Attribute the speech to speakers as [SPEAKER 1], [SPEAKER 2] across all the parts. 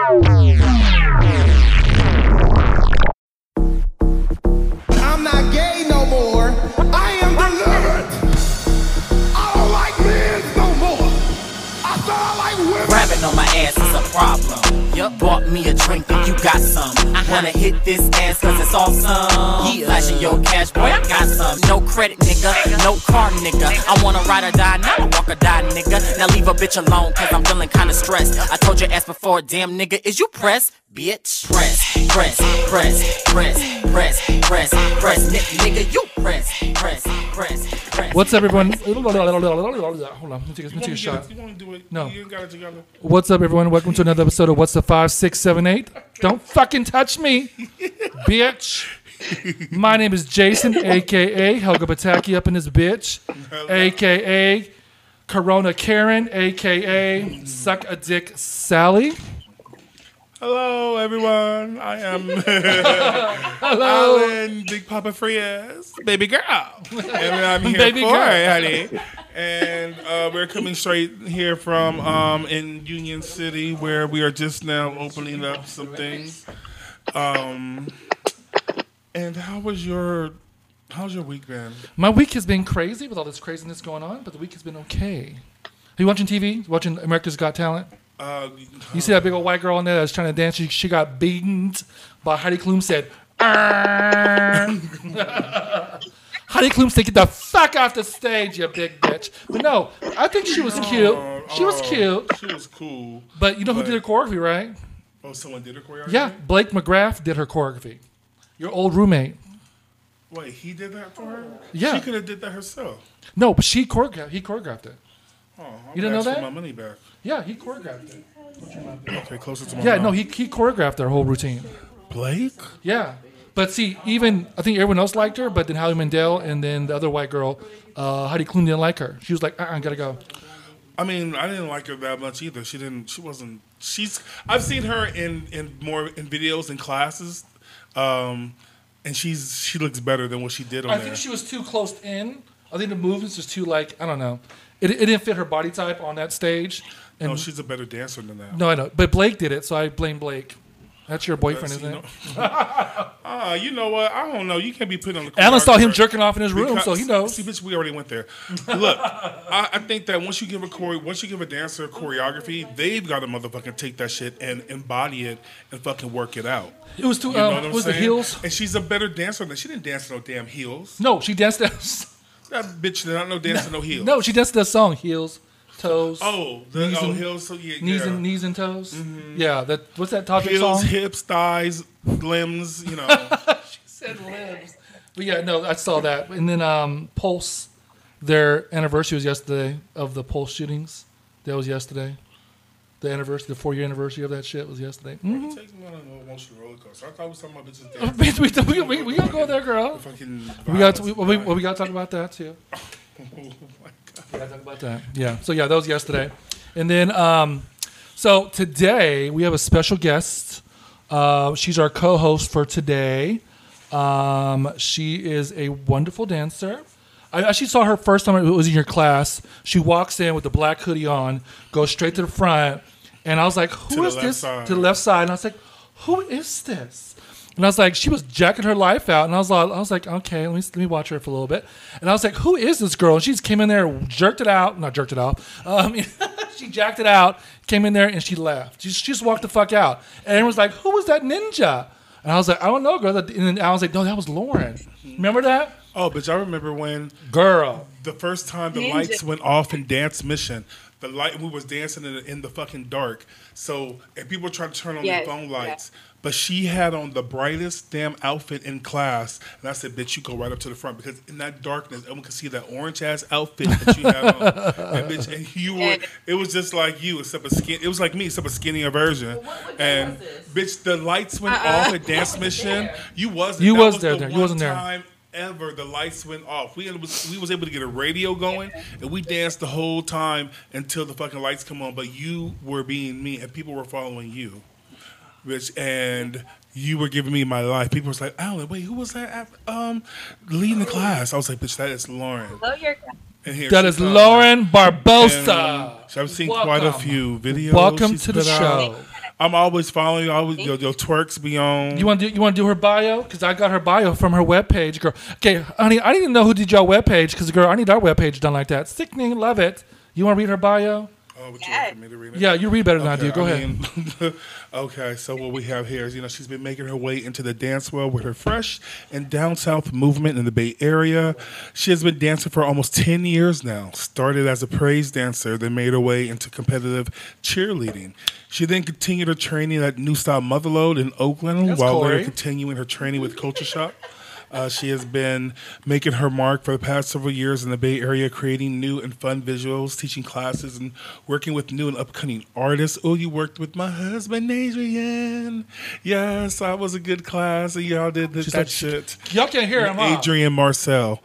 [SPEAKER 1] I'm not gay no more. I am delivered. I don't like men no more. I thought I like women.
[SPEAKER 2] Grabbing on my ass is a problem. Yup, bought me a drink and you got some. Wanna hit this ass cause it's awesome. Flashing your cash, boy, I got some. No credit, nigga, no car, nigga. I wanna ride or die, not a walk or die, nigga. Now leave a bitch alone cause I'm feeling kinda stressed. I told your ass before, damn nigga, is you pressed? Bitch, press, nigga, you press.
[SPEAKER 3] What's up, everyone? Hold on, let me take a shot.
[SPEAKER 4] You want to do it?
[SPEAKER 3] No.
[SPEAKER 4] You got it together.
[SPEAKER 3] What's up, everyone? Welcome to another episode of What's the 5, 6, 7, 8. Don't fucking touch me, bitch. My name is Jason, a.k.a. Helga Pataki up in this bitch, a.k.a. Corona Karen, a.k.a. Suck a Dick Sally.
[SPEAKER 4] Hello, everyone. I am
[SPEAKER 3] Hello.
[SPEAKER 4] Alan Big Papa Frias, baby girl. And I'm here
[SPEAKER 3] Baby
[SPEAKER 4] for
[SPEAKER 3] girl.
[SPEAKER 4] it, honey. And we're coming straight here from in Union City, where we are just now opening up some things. And how's your week been?
[SPEAKER 3] My week has been crazy with all this craziness going on, but the week has been okay. Are you watching TV? Watching America's Got Talent? You see that big old white girl in there that's trying to dance? She got beaten by Heidi Klum said, Heidi Klum said, get the fuck off the stage, you big bitch. But no, I think she was cute. She was cute.
[SPEAKER 4] She was cool.
[SPEAKER 3] But you know who did her choreography, right?
[SPEAKER 4] Oh, someone did her choreography?
[SPEAKER 3] Yeah, Blake McGrath did her choreography. Your old roommate.
[SPEAKER 4] Wait, he did that for her?
[SPEAKER 3] Yeah.
[SPEAKER 4] She could have did that herself.
[SPEAKER 3] No, but he choreographed it.
[SPEAKER 4] Oh,
[SPEAKER 3] You didn't know that?
[SPEAKER 4] my money back.
[SPEAKER 3] Yeah, he choreographed it.
[SPEAKER 4] Okay, closer to my
[SPEAKER 3] Yeah,
[SPEAKER 4] mouth.
[SPEAKER 3] no, he choreographed their whole routine.
[SPEAKER 4] Blake?
[SPEAKER 3] Yeah. But see, even, I think everyone else liked her, but then Howie Mandel and then the other white girl, Heidi Klum, didn't like her. She was like, gotta go.
[SPEAKER 4] I mean, I didn't like her that much either. I've seen her in videos and classes, and she looks better than what she did on
[SPEAKER 3] I
[SPEAKER 4] there.
[SPEAKER 3] think she was too close in. I think the movements was too, like, I don't know. It didn't fit her body type on that stage. And
[SPEAKER 4] No, she's a better dancer than that.
[SPEAKER 3] no, I know. But Blake did it, so I blame Blake. That's your boyfriend, isn't it?
[SPEAKER 4] You know what? I don't know. You can't be put on the
[SPEAKER 3] Alan saw him
[SPEAKER 4] choreographer
[SPEAKER 3] jerking off in his room,
[SPEAKER 4] because-
[SPEAKER 3] so he knows.
[SPEAKER 4] See, bitch, we already went there. Look, I think that once you give a dancer choreography, they've got to motherfucking take that shit and embody it and fucking work it out.
[SPEAKER 3] It was too,
[SPEAKER 4] You know what I'm
[SPEAKER 3] was the
[SPEAKER 4] saying?
[SPEAKER 3] heels?
[SPEAKER 4] And she's a better dancer than she didn't dance no damn heels.
[SPEAKER 3] No, she danced that.
[SPEAKER 4] That bitch did not know dance to no heels.
[SPEAKER 3] No, she danced that song, heels, toes.
[SPEAKER 4] Oh,
[SPEAKER 3] Knees and-
[SPEAKER 4] heels. So yeah,
[SPEAKER 3] Knees
[SPEAKER 4] yeah.
[SPEAKER 3] and knees and toes. Yeah, that what's that Todrick
[SPEAKER 4] Heels,
[SPEAKER 3] song?
[SPEAKER 4] hips, thighs, limbs. You know.
[SPEAKER 3] She said limbs. But yeah, no, I saw that. And then Pulse, their anniversary was yesterday of the Pulse shootings. That was yesterday. The anniversary, the 4-year anniversary of that shit was yesterday. Mm-hmm.
[SPEAKER 4] Take me on an emotional roller coaster. I thought we was talking about bitches dancing.
[SPEAKER 3] we gotta go there, girl.
[SPEAKER 4] Fucking
[SPEAKER 3] We got
[SPEAKER 4] violence.
[SPEAKER 3] we gotta talk about that too.
[SPEAKER 4] Oh my God.
[SPEAKER 3] We gotta talk about that. Yeah. So yeah, that was yesterday. And then so today we have a special guest. She's our co-host for today. She is a wonderful dancer. I actually saw her first time it was in your class. She walks in with the black hoodie on, goes straight to the front, and I was like, "Who is this?" To the left side, and I was like, "Who is this?" And I was like, she was jacking her life out, and I was like, okay, let me watch her for a little bit. And I was like, who is this girl? And she just came in there, not jerked it out. She jacked it out, came in there, and she left. She just walked the fuck out. And everyone was like, who was that ninja? And I was like, I don't know, girl. And then I was like, no, that was Lauren. Remember that?
[SPEAKER 4] Oh, bitch, I remember when
[SPEAKER 3] Girl.
[SPEAKER 4] the first time the lights went off in Dance Mission. We was dancing in the fucking dark. So, and people were trying to turn on their phone lights. Yeah. But she had on the brightest damn outfit in class. And I said, bitch, you go right up to the front. Because in that darkness, everyone could see that orange-ass outfit that you had on. And, bitch, and you were, it was just like you, except it was like me, except a skinnier version.
[SPEAKER 5] What
[SPEAKER 4] and, bitch, the lights went off at Dance Mission. You wasn't.
[SPEAKER 3] You
[SPEAKER 4] that
[SPEAKER 3] was
[SPEAKER 4] was
[SPEAKER 3] there.
[SPEAKER 4] the
[SPEAKER 3] You wasn't there.
[SPEAKER 4] time ever the lights went off. We was able to get a radio going, and we danced the whole time until the fucking lights come on. But you were being me, and people were following you, bitch, and you were giving me my life. People was like, Alan, wait, who was that? Leading the class. I was like, bitch, that is Lauren.
[SPEAKER 5] Hello, your
[SPEAKER 4] And here
[SPEAKER 3] That
[SPEAKER 4] she
[SPEAKER 3] is
[SPEAKER 4] comes.
[SPEAKER 3] Lauren Barbosa.
[SPEAKER 4] So I've seen quite a few videos.
[SPEAKER 3] Welcome
[SPEAKER 4] she's
[SPEAKER 3] to the
[SPEAKER 4] put
[SPEAKER 3] show.
[SPEAKER 4] out. I'm always following. Your twerks be on.
[SPEAKER 3] You want to do her bio? Because I got her bio from her webpage, girl. Okay, honey, I didn't even know who did your webpage. Because girl, I need our webpage done like that. Sickening, love it. You want to read her bio?
[SPEAKER 4] Oh, would you like for me to read it?
[SPEAKER 3] Yeah, you read better than I do. Go ahead.
[SPEAKER 4] Okay, so what we have here is, she's been making her way into the dance world with her fresh and down south movement in the Bay Area. She has been dancing for almost 10 years now. Started as a praise dancer, then made her way into competitive cheerleading. She then continued her training at New Style Motherlode in Oakland, while later continuing her training with Culture Shock. She has been making her mark for the past several years in the Bay Area, creating new and fun visuals, teaching classes, and working with new and upcoming artists. Oh, you worked with my husband, Adrian. Yes, I was a good class, and y'all did that shit.
[SPEAKER 3] Y'all can't hear him,
[SPEAKER 4] Adrian Marcel.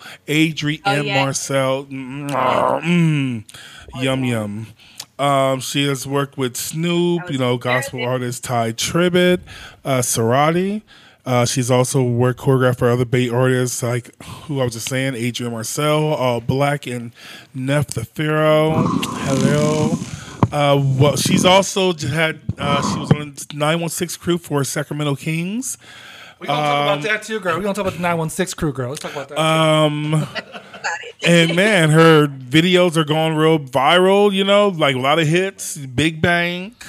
[SPEAKER 4] Marcel. Yum, yum. She has worked with Snoop, gospel artist Ty Tribbett, Serati. She's also worked choreographed for other Bay artists like who I was just saying, Adrian Marcel, All Black, and Neff the Pharaoh. Hello. Well, she's also had she was on the 916 crew for Sacramento Kings.
[SPEAKER 3] We're gonna talk about that too, girl. We're gonna talk about the 916 crew, girl. Let's talk about that.
[SPEAKER 4] And man, her videos are going real viral. Like a lot of hits. Big Bank.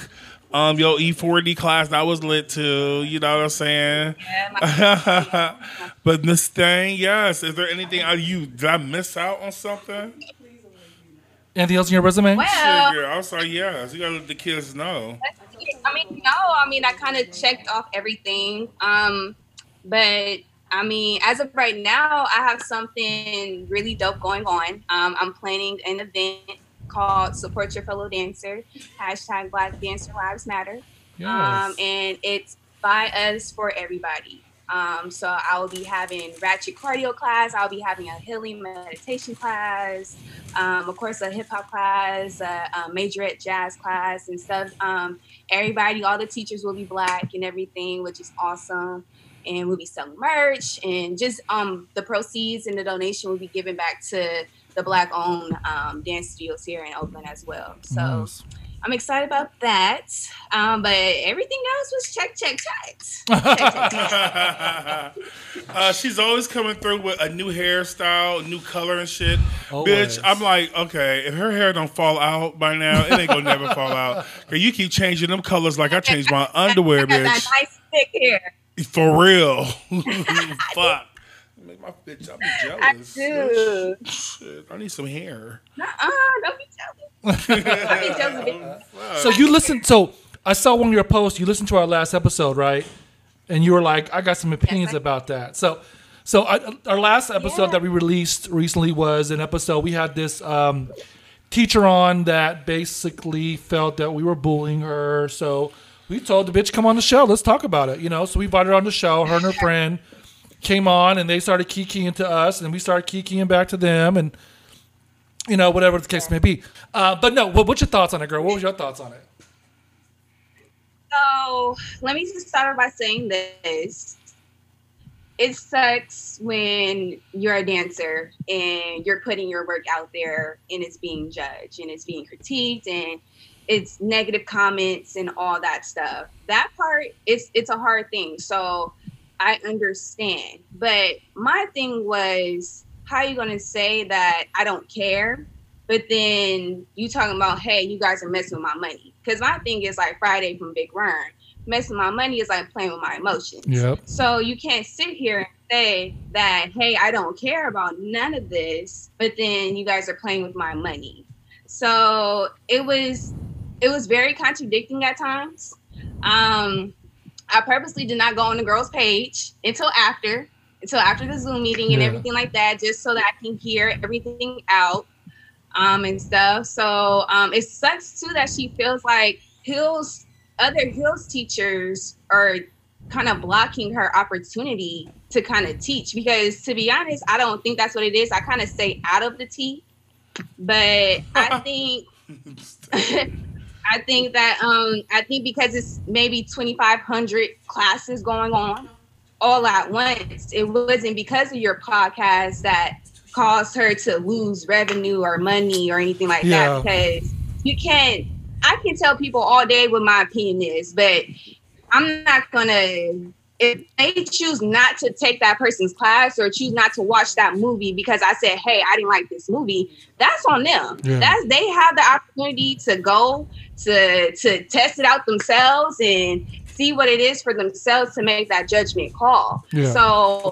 [SPEAKER 4] E40 class, that was lit too. You know what I'm saying? Yeah, but Miss Thing, yes. Is there anything did I miss out on something?
[SPEAKER 3] Anything else in your resume?
[SPEAKER 4] Well, sure, girl. I'm sorry, yes. You gotta let the kids know.
[SPEAKER 5] I kind of checked off everything. But as of right now, I have something really dope going on. I'm planning an event called Support Your Fellow Dancer, # Black Dancer Lives Matter. Yes. And it's by us for everybody. So I will be having ratchet cardio class. I'll be having a healing meditation class. Of course, a hip hop class, a majorette jazz class and stuff. Everybody, all the teachers will be Black and everything, which is awesome. And we'll be selling merch, and just the proceeds and the donation will be given back to the Black-owned dance studios here in Oakland as well. So nice. I'm excited about that. But everything else was check.
[SPEAKER 4] She's always coming through with a new hairstyle, new color and shit.
[SPEAKER 3] Always.
[SPEAKER 4] Bitch, I'm like, okay, if her hair don't fall out by now, it ain't gonna never fall out. Cause you keep changing them colors like I changed my underwear, bitch. That
[SPEAKER 5] nice thick hair.
[SPEAKER 4] For real. Fuck. Make my bitch, I'll be jealous.
[SPEAKER 5] I do.
[SPEAKER 4] Shit, I need some hair.
[SPEAKER 5] Don't be jealous.
[SPEAKER 3] So you listened. So I saw one of your posts. You listened to our last episode, right? And you were like, "I got some opinions about that." So our last episode that we released recently was an episode. We had this teacher on that basically felt that we were bullying her. So we told the bitch, "Come on the show. Let's talk about it." So we invited her on the show. Her and her friend came on, and they started kikiing to us, and we started kikiing back to them, and whatever the case may be. But no, what's your thoughts on it, girl? What was your thoughts on it?
[SPEAKER 5] So let me just start by saying this. It sucks when you're a dancer and you're putting your work out there and it's being judged and it's being critiqued and it's negative comments and all that stuff. That part, it's a hard thing. So I understand. But my thing was, how are you going to say that I don't care? But then you talking about, hey, you guys are messing with my money. Because my thing is like Friday from Big Rern. Messing with my money is like playing with my emotions.
[SPEAKER 3] Yep.
[SPEAKER 5] So you can't sit here and say that, hey, I don't care about none of this, but then you guys are playing with my money. So it was very contradicting at times. I purposely did not go on the girl's page until after the Zoom meeting and everything like that, just so that I can hear everything out and stuff. So it sucks too that she feels like other Hills teachers are kind of blocking her opportunity to kind of teach, because to be honest, I don't think that's what it is. I kind of stay out of the tea, but I think I think because it's maybe 2,500 classes going on all at once, it wasn't because of your podcast that caused her to lose revenue or money or anything like that. Because you can't. I can tell people all day what my opinion is, but I'm not gonna. If they choose not to take that person's class or choose not to watch that movie because I said, hey, I didn't like this movie, that's on them. Yeah. They have the opportunity to go to test it out themselves and see what it is for themselves to make that judgment call. Yeah. So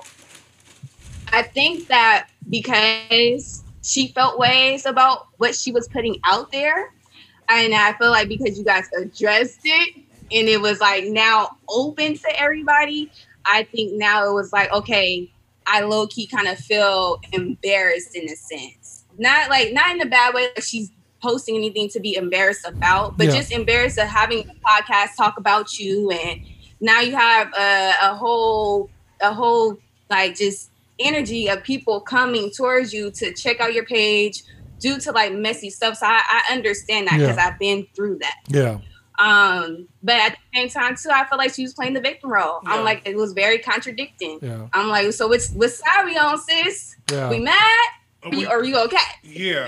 [SPEAKER 5] I think that because she felt ways about what she was putting out there, and I feel like because you guys addressed it, and it was like now open to everybody, I think now it was like, okay, I low key kind of feel embarrassed in a sense. Not in a bad way, like she's posting anything to be embarrassed about, but just embarrassed of having a podcast talk about you. And now you have a whole like just energy of people coming towards you to check out your page due to like messy stuff. So I understand that because I've been through that.
[SPEAKER 3] Yeah.
[SPEAKER 5] But at the same time too, I feel like she was playing the victim role. Yeah. I'm like, it was very contradicting. Yeah. I'm like, so what side we on, sis? Yeah. We mad? Or you okay?
[SPEAKER 4] Yeah.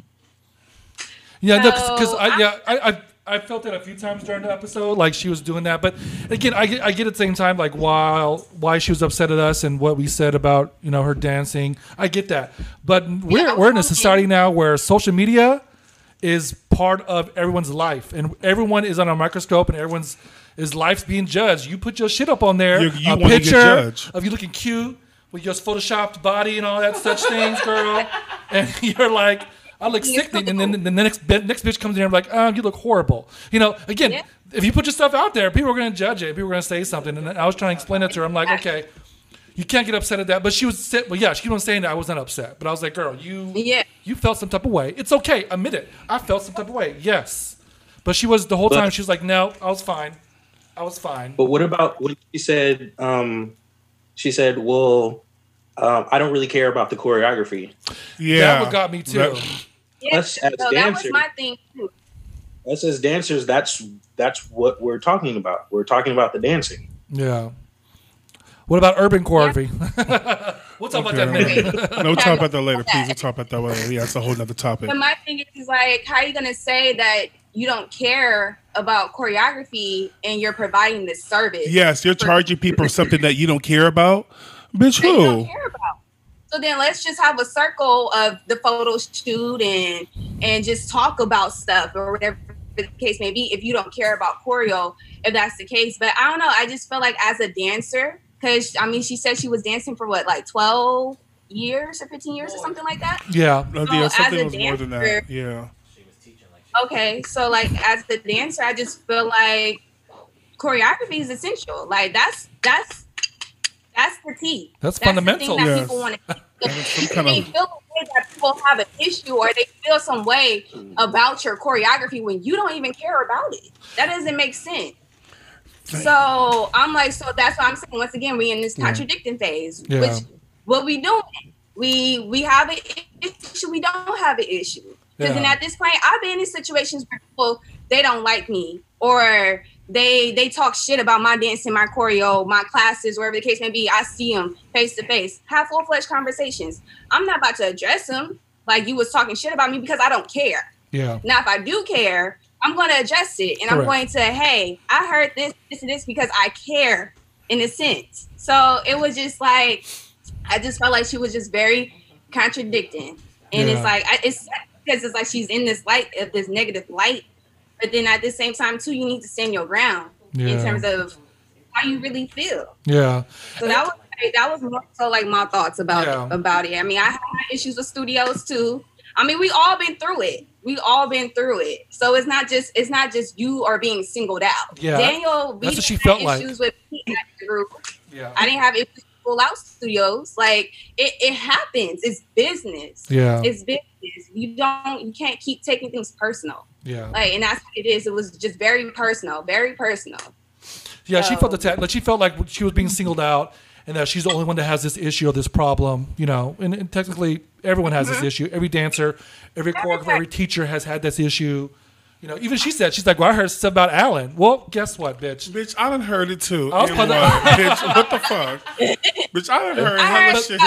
[SPEAKER 3] Yeah, because I felt it a few times during the episode, like she was doing that. But again, I get at the same time, like why she was upset at us and what we said about her dancing. I get that, but we're in a society now where social media is part of everyone's life, and everyone is on a microscope, and everyone's life's being judged. You put your shit up on there, a picture of you looking cute with your photoshopped body and all that such things, girl, and you're like, I look sickening, and then the next bitch comes in and like, you look horrible. Again, if you put your stuff out there, people are going to judge it. People are going to say something, and I was trying to explain it to her. I'm like, okay, you can't get upset at that. But she was she was saying that I wasn't upset. But I was like, girl, you felt some type of way. It's okay. Admit it. I felt some type of way. Yes. But she was the whole time. She was like, no, I was fine. But what about when she said, well, I don't really care about the choreography.
[SPEAKER 4] Yeah.
[SPEAKER 3] That what got me too.
[SPEAKER 5] Us as dancers, that was my thing too.
[SPEAKER 6] Us as dancers, that's what we're talking about. We're talking about the dancing.
[SPEAKER 3] Yeah. What about urban choreography? We'll talk about that later.
[SPEAKER 4] No, we'll talk about that later, please. We'll talk about that later. Yeah, it's a whole nother topic.
[SPEAKER 5] But my thing is like, how are you going to say that you don't care about choreography and you're providing this service?
[SPEAKER 4] Yes, you're charging people something that you don't care about. Bitch, who?
[SPEAKER 5] You don't care about. So then let's just have a circle of the photo shoot and just talk about stuff or whatever the case may be if you don't care about choreo, if that's the case. But I don't know. I just feel like as a dancer, because, she said she was dancing for what, like 12 years or 15 years or something like that?
[SPEAKER 3] Yeah.
[SPEAKER 4] So yeah, something was dancer, more than that. Yeah.
[SPEAKER 5] Okay, so, like, as a dancer, I just feel like choreography is essential. Like, that's the key.
[SPEAKER 3] That's fundamental.
[SPEAKER 5] The thing that people want to they feel the way that people have an issue or they feel some way about your choreography when you don't even care about it. That doesn't make sense. So I'm like, so that's what I'm saying. Once again, we in this contradicting phase. Yeah. Which what we doing? We have an issue. We don't have an issue. Because then at this point, I've been in situations where people they don't like me or they talk shit about my dancing, my choreo, my classes, wherever the case may be. I see them face to face, have full-fledged conversations. I'm not about to address them like you was talking shit about me because I don't care.
[SPEAKER 3] Yeah.
[SPEAKER 5] Now, if I do care, I'm going to address it. And I'm going to, hey, I heard this, and this because I care in a sense. So it was just like, I just felt like she was just very contradicting. And it's like, it's because it's like she's in this light, of this negative light. But then at the same time, too, you need to stand your ground in terms of how you really feel.
[SPEAKER 3] Yeah.
[SPEAKER 5] So that was more so like my thoughts about it. I mean, I have my issues with studios too. I mean, we all been through it. So it's not just you are being singled out.
[SPEAKER 3] Yeah.
[SPEAKER 5] Daniel,
[SPEAKER 3] that's what she felt
[SPEAKER 5] issues
[SPEAKER 3] like.
[SPEAKER 5] With the group. Yeah. I didn't have issues with full out studios. Like it happens. It's business.
[SPEAKER 3] Yeah.
[SPEAKER 5] It's business. You can't keep taking things personal.
[SPEAKER 3] Yeah.
[SPEAKER 5] Like, and that's what it is. It was just very personal. Very personal.
[SPEAKER 3] Yeah, she felt attacked. Like she felt like she was being singled out, and that she's the only one that has this issue or this problem. And technically everyone has this issue. Every dancer, every choreographer, every teacher has had this issue. Even she said, she's like, well, I heard stuff about Alan. Well, guess what, bitch?
[SPEAKER 4] Bitch, I done heard it too. Bitch, what the fuck? Bitch, I done heard hella shit.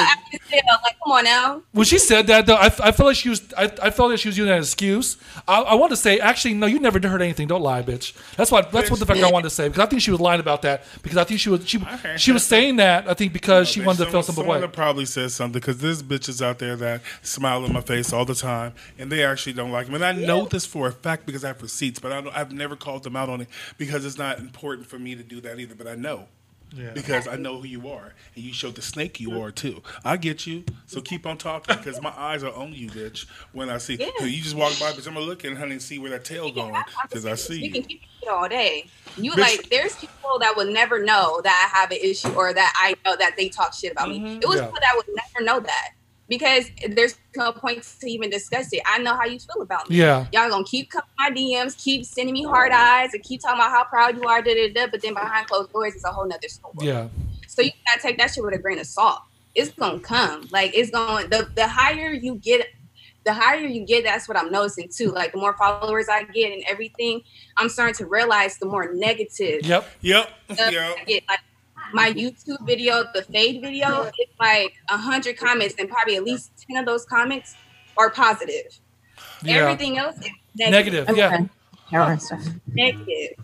[SPEAKER 5] Yeah, like, come on now.
[SPEAKER 3] When she said that, though, I felt like she was. I felt like she was using that as an excuse. I wanted to say, actually, no, you never heard anything. Don't lie, bitch. That's what the fuck I wanted to say, because I think she was lying about that, because I think she was saying that, I think, because she wanted to feel some way.
[SPEAKER 4] Someone probably said something, because there's bitches out there that smile in my face all the time, and they actually don't like me. And I know this for a fact because I have receipts, but I've never called them out on it because it's not important for me to do that either. But I know. Yeah. Because I know who you are, and you showed the snake you are too. I get you, so keep on talking, because my eyes are on you, bitch. When I see you just walk by, bitch, I'm gonna look at honey and see where that tail going, because I see you.
[SPEAKER 5] You can keep it all day. You bitch. Like, there's people that would never know that I have an issue, or that I know that they talk shit about me. It was people that would never know that. Because there's no point to even discuss it. I know how you feel about me.
[SPEAKER 3] Yeah.
[SPEAKER 5] Y'all gonna keep coming my DMs, keep sending me hard eyes, and keep talking about how proud you are, but then behind closed doors is a whole nother story.
[SPEAKER 3] Yeah.
[SPEAKER 5] So you gotta take that shit with a grain of salt. It's gonna come. Like, it's going, the higher you get, that's what I'm noticing too. Like, the more followers I get and everything, I'm starting to realize the more negative.
[SPEAKER 3] Yep.
[SPEAKER 5] I get. Like, my YouTube video, the fade video, it's like 100 comments, and probably at least 10 of those comments are positive. Yeah. Everything else is negative.
[SPEAKER 3] Yeah.
[SPEAKER 5] Negative.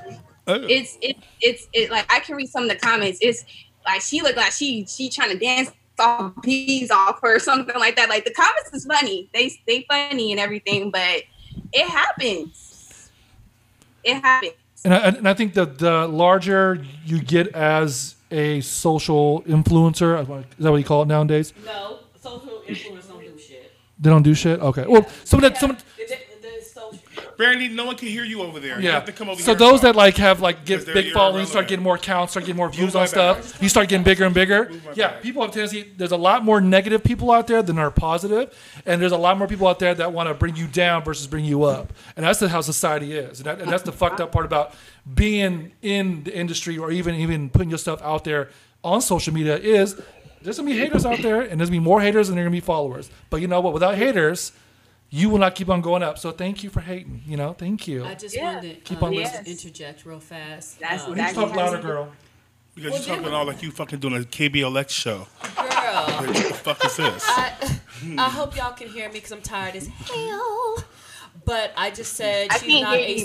[SPEAKER 5] It's like, I can read some of the comments. It's like, she look like she trying to dance off peas off or something like that. Like, the comments is funny. They funny and everything, but it happens. It happens.
[SPEAKER 3] And I think that the larger you get as a social influencer, is that what you call it nowadays?
[SPEAKER 7] No, social influencers don't do shit.
[SPEAKER 3] They don't do shit? Okay. Well,
[SPEAKER 4] Brandy, no one can hear you over there. You have to come over
[SPEAKER 3] so
[SPEAKER 4] here.
[SPEAKER 3] So those that like have like get big followings, start getting more accounts, start getting more views on stuff. You start getting bigger and bigger. Yeah, people have tendency. There's a lot more negative people out there than are positive, and there's a lot more people out there that want to bring you down versus bring you up. And that's how society is, and that's the fucked up part about being in the industry, or even putting your stuff out there on social media, is there's gonna be haters out there, and there's gonna be more haters than there are gonna be followers. But you know what? Without haters, you will not keep on going up. So thank you for hating. Thank you.
[SPEAKER 7] I just wanted to interject real fast.
[SPEAKER 5] That's
[SPEAKER 3] you talk louder, girl.
[SPEAKER 4] Because you're talking all like you fucking doing a KBLX show.
[SPEAKER 7] Girl.
[SPEAKER 4] What the fuck is this?
[SPEAKER 7] I hope y'all can hear me, because I'm tired as hell. But I just said she's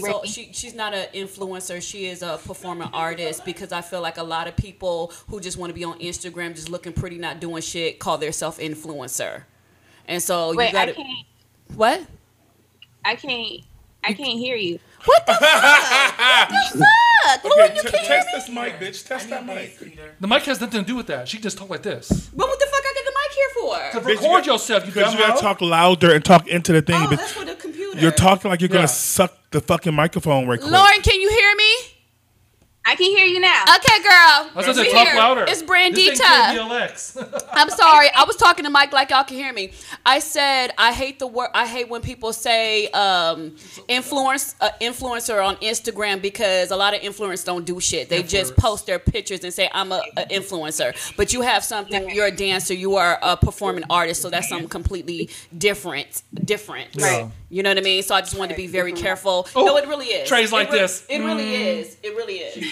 [SPEAKER 7] not an influencer. She is a performing artist, because I feel like a lot of people who just want to be on Instagram just looking pretty, not doing shit, call themselves influencer. And so you got to... What?
[SPEAKER 5] I can't hear you.
[SPEAKER 7] What the fuck? What the fuck?
[SPEAKER 4] Okay, test this mic, bitch. Test that mic.
[SPEAKER 3] The mic has nothing to do with that. She just talk like this.
[SPEAKER 7] But what the fuck I got the mic here for?
[SPEAKER 3] To record yourself,
[SPEAKER 4] because you gotta talk louder and talk into the thing.
[SPEAKER 7] Oh, that's for the computer.
[SPEAKER 4] You're talking like you're gonna suck the fucking microphone right quick.
[SPEAKER 7] Lauren, can you hear me?
[SPEAKER 5] I can hear you now.
[SPEAKER 7] Okay, girl.
[SPEAKER 3] I was talk louder.
[SPEAKER 7] It's Brandita. I'm sorry. I was talking to Mike like y'all can hear me. I said I hate the word. I hate when people say influencer on Instagram, because a lot of influencers don't do shit. They just post their pictures and say I'm an influencer. But you have something. You're a dancer. You are a performing artist. So that's something completely different.
[SPEAKER 3] Right.
[SPEAKER 7] You know what I mean? So I just wanted to be very careful.
[SPEAKER 3] Oh,
[SPEAKER 7] no, it really is.
[SPEAKER 3] Trey's like this.
[SPEAKER 7] It really is. It really is.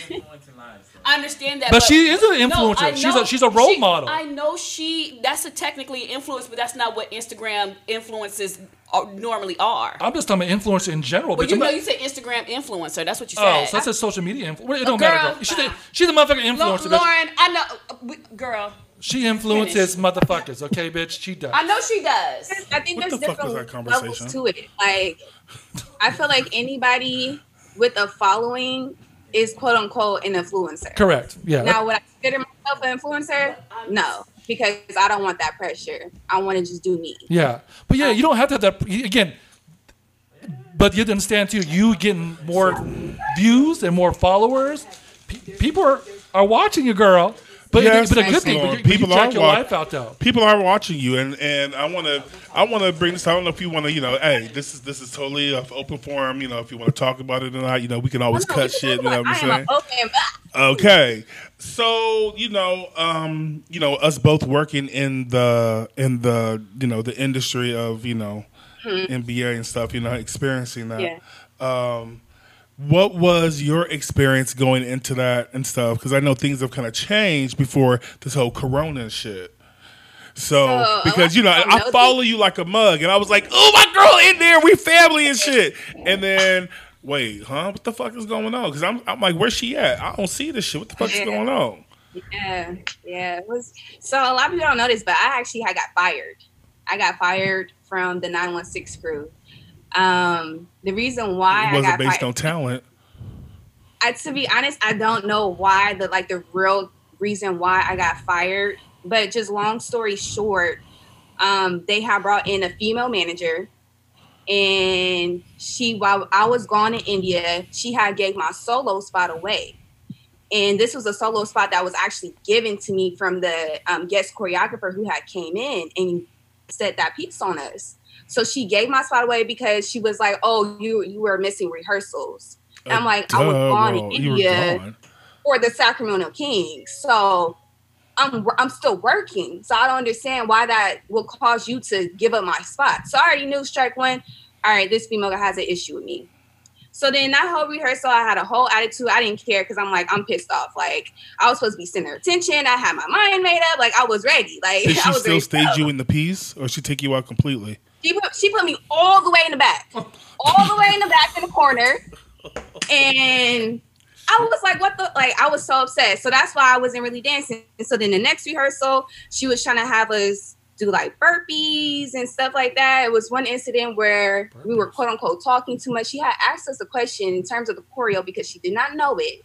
[SPEAKER 7] I understand that,
[SPEAKER 3] but she is an influencer. She's a role model.
[SPEAKER 7] I know that's technically influence, but that's not what Instagram influencers normally are.
[SPEAKER 3] I'm just talking about influencer in general.
[SPEAKER 7] But you say Instagram influencer. That's what you said.
[SPEAKER 3] Oh, so that's a social media influencer. It don't matter. Girl. She's a motherfucking influencer.
[SPEAKER 7] Lauren, I know, girl.
[SPEAKER 3] She influences motherfuckers, okay, bitch? She does.
[SPEAKER 7] I know she does.
[SPEAKER 5] I think there's different levels to it. Like, I feel like anybody with a following is quote unquote an influencer.
[SPEAKER 3] Correct. Yeah.
[SPEAKER 5] Now, would I consider myself an influencer? No, because I don't want that pressure. I want to just do me.
[SPEAKER 3] Yeah, but you don't have to have that again. But you have to understand too. You getting more views and more followers. People are watching you, girl. But it's a good thing. But people are your life out though.
[SPEAKER 4] People are watching you, and I want to bring this. I don't know if you want to, hey, this is totally an open forum. If you want to talk about it or not, we can always cut shit. You know what I'm saying? Okay, so us both working in the the industry of NBA and stuff. Experiencing that. Yeah. What was your experience going into that and stuff? Because I know things have kind of changed before this whole Corona and shit. So because I follow you like a mug, and I was like, oh, my girl in there, we family and shit. And then wait, what the fuck is going on? Because I'm like, where's she at? I don't see this shit. What the fuck is going on?
[SPEAKER 5] Yeah. It was so a lot of people don't know this, but I actually got fired. I got fired from the 916 crew. The reason why
[SPEAKER 4] it wasn't
[SPEAKER 5] I got
[SPEAKER 4] based
[SPEAKER 5] fired,
[SPEAKER 4] on talent.
[SPEAKER 5] To be honest, I don't know why the real reason why I got fired. But just long story short, they had brought in a female manager, and while I was gone in India, she had gave my solo spot away. And this was a solo spot that was actually given to me from the guest choreographer who had came in and said that piece on us. So she gave my spot away because she was like, oh, you were missing rehearsals. And I'm like, I was gone in India for the Sacramento Kings. So I'm still working. So I don't understand why that will cause you to give up my spot. So I already knew strike one, all right, this female has an issue with me. So then that whole rehearsal, I had a whole attitude. I didn't care because I'm like, I'm pissed off. Like, I was supposed to be center of attention. I had my mind made up. Like, I was ready. Like,
[SPEAKER 4] did she
[SPEAKER 5] I was
[SPEAKER 4] still stage you in the piece, or she take you out completely?
[SPEAKER 5] She put me all the way in the back. All the way in the back in the corner. And I was like, what the? Like, I was so upset. So that's why I wasn't really dancing. And so then the next rehearsal, she was trying to have us do like burpees and stuff like that. It was one incident where we were quote unquote talking too much. She had asked us a question in terms of the choreo because she did not know it.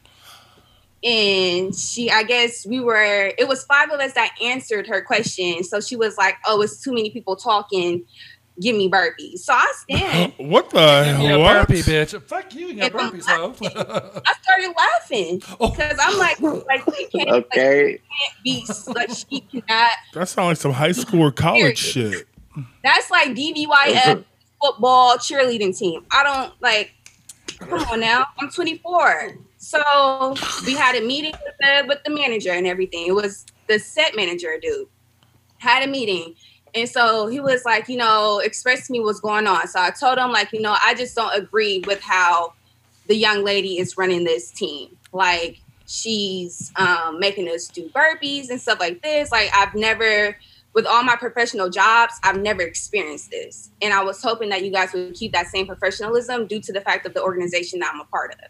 [SPEAKER 5] And I guess it was 5 of us that answered her question. So she was like, oh, it's too many people talking. Give me burpees. So I stand.
[SPEAKER 4] What the hell?
[SPEAKER 3] Burpee, bitch. Fuck you. You got burpees, ho.
[SPEAKER 5] I started laughing because I'm like she can't,
[SPEAKER 6] okay.
[SPEAKER 5] She can't be like she cannot.
[SPEAKER 4] That sounds like some high school or college shit.
[SPEAKER 5] That's like DVYF football cheerleading team. I don't like. Come on now. I'm 24. So we had a meeting with the manager and everything. It was the set manager dude. Had a meeting. And so he was like, express to me what's going on. So I told him, like, I just don't agree with how the young lady is running this team. Like, she's making us do burpees and stuff like this. Like, with all my professional jobs, I've never experienced this. And I was hoping that you guys would keep that same professionalism due to the fact of the organization that I'm a part of.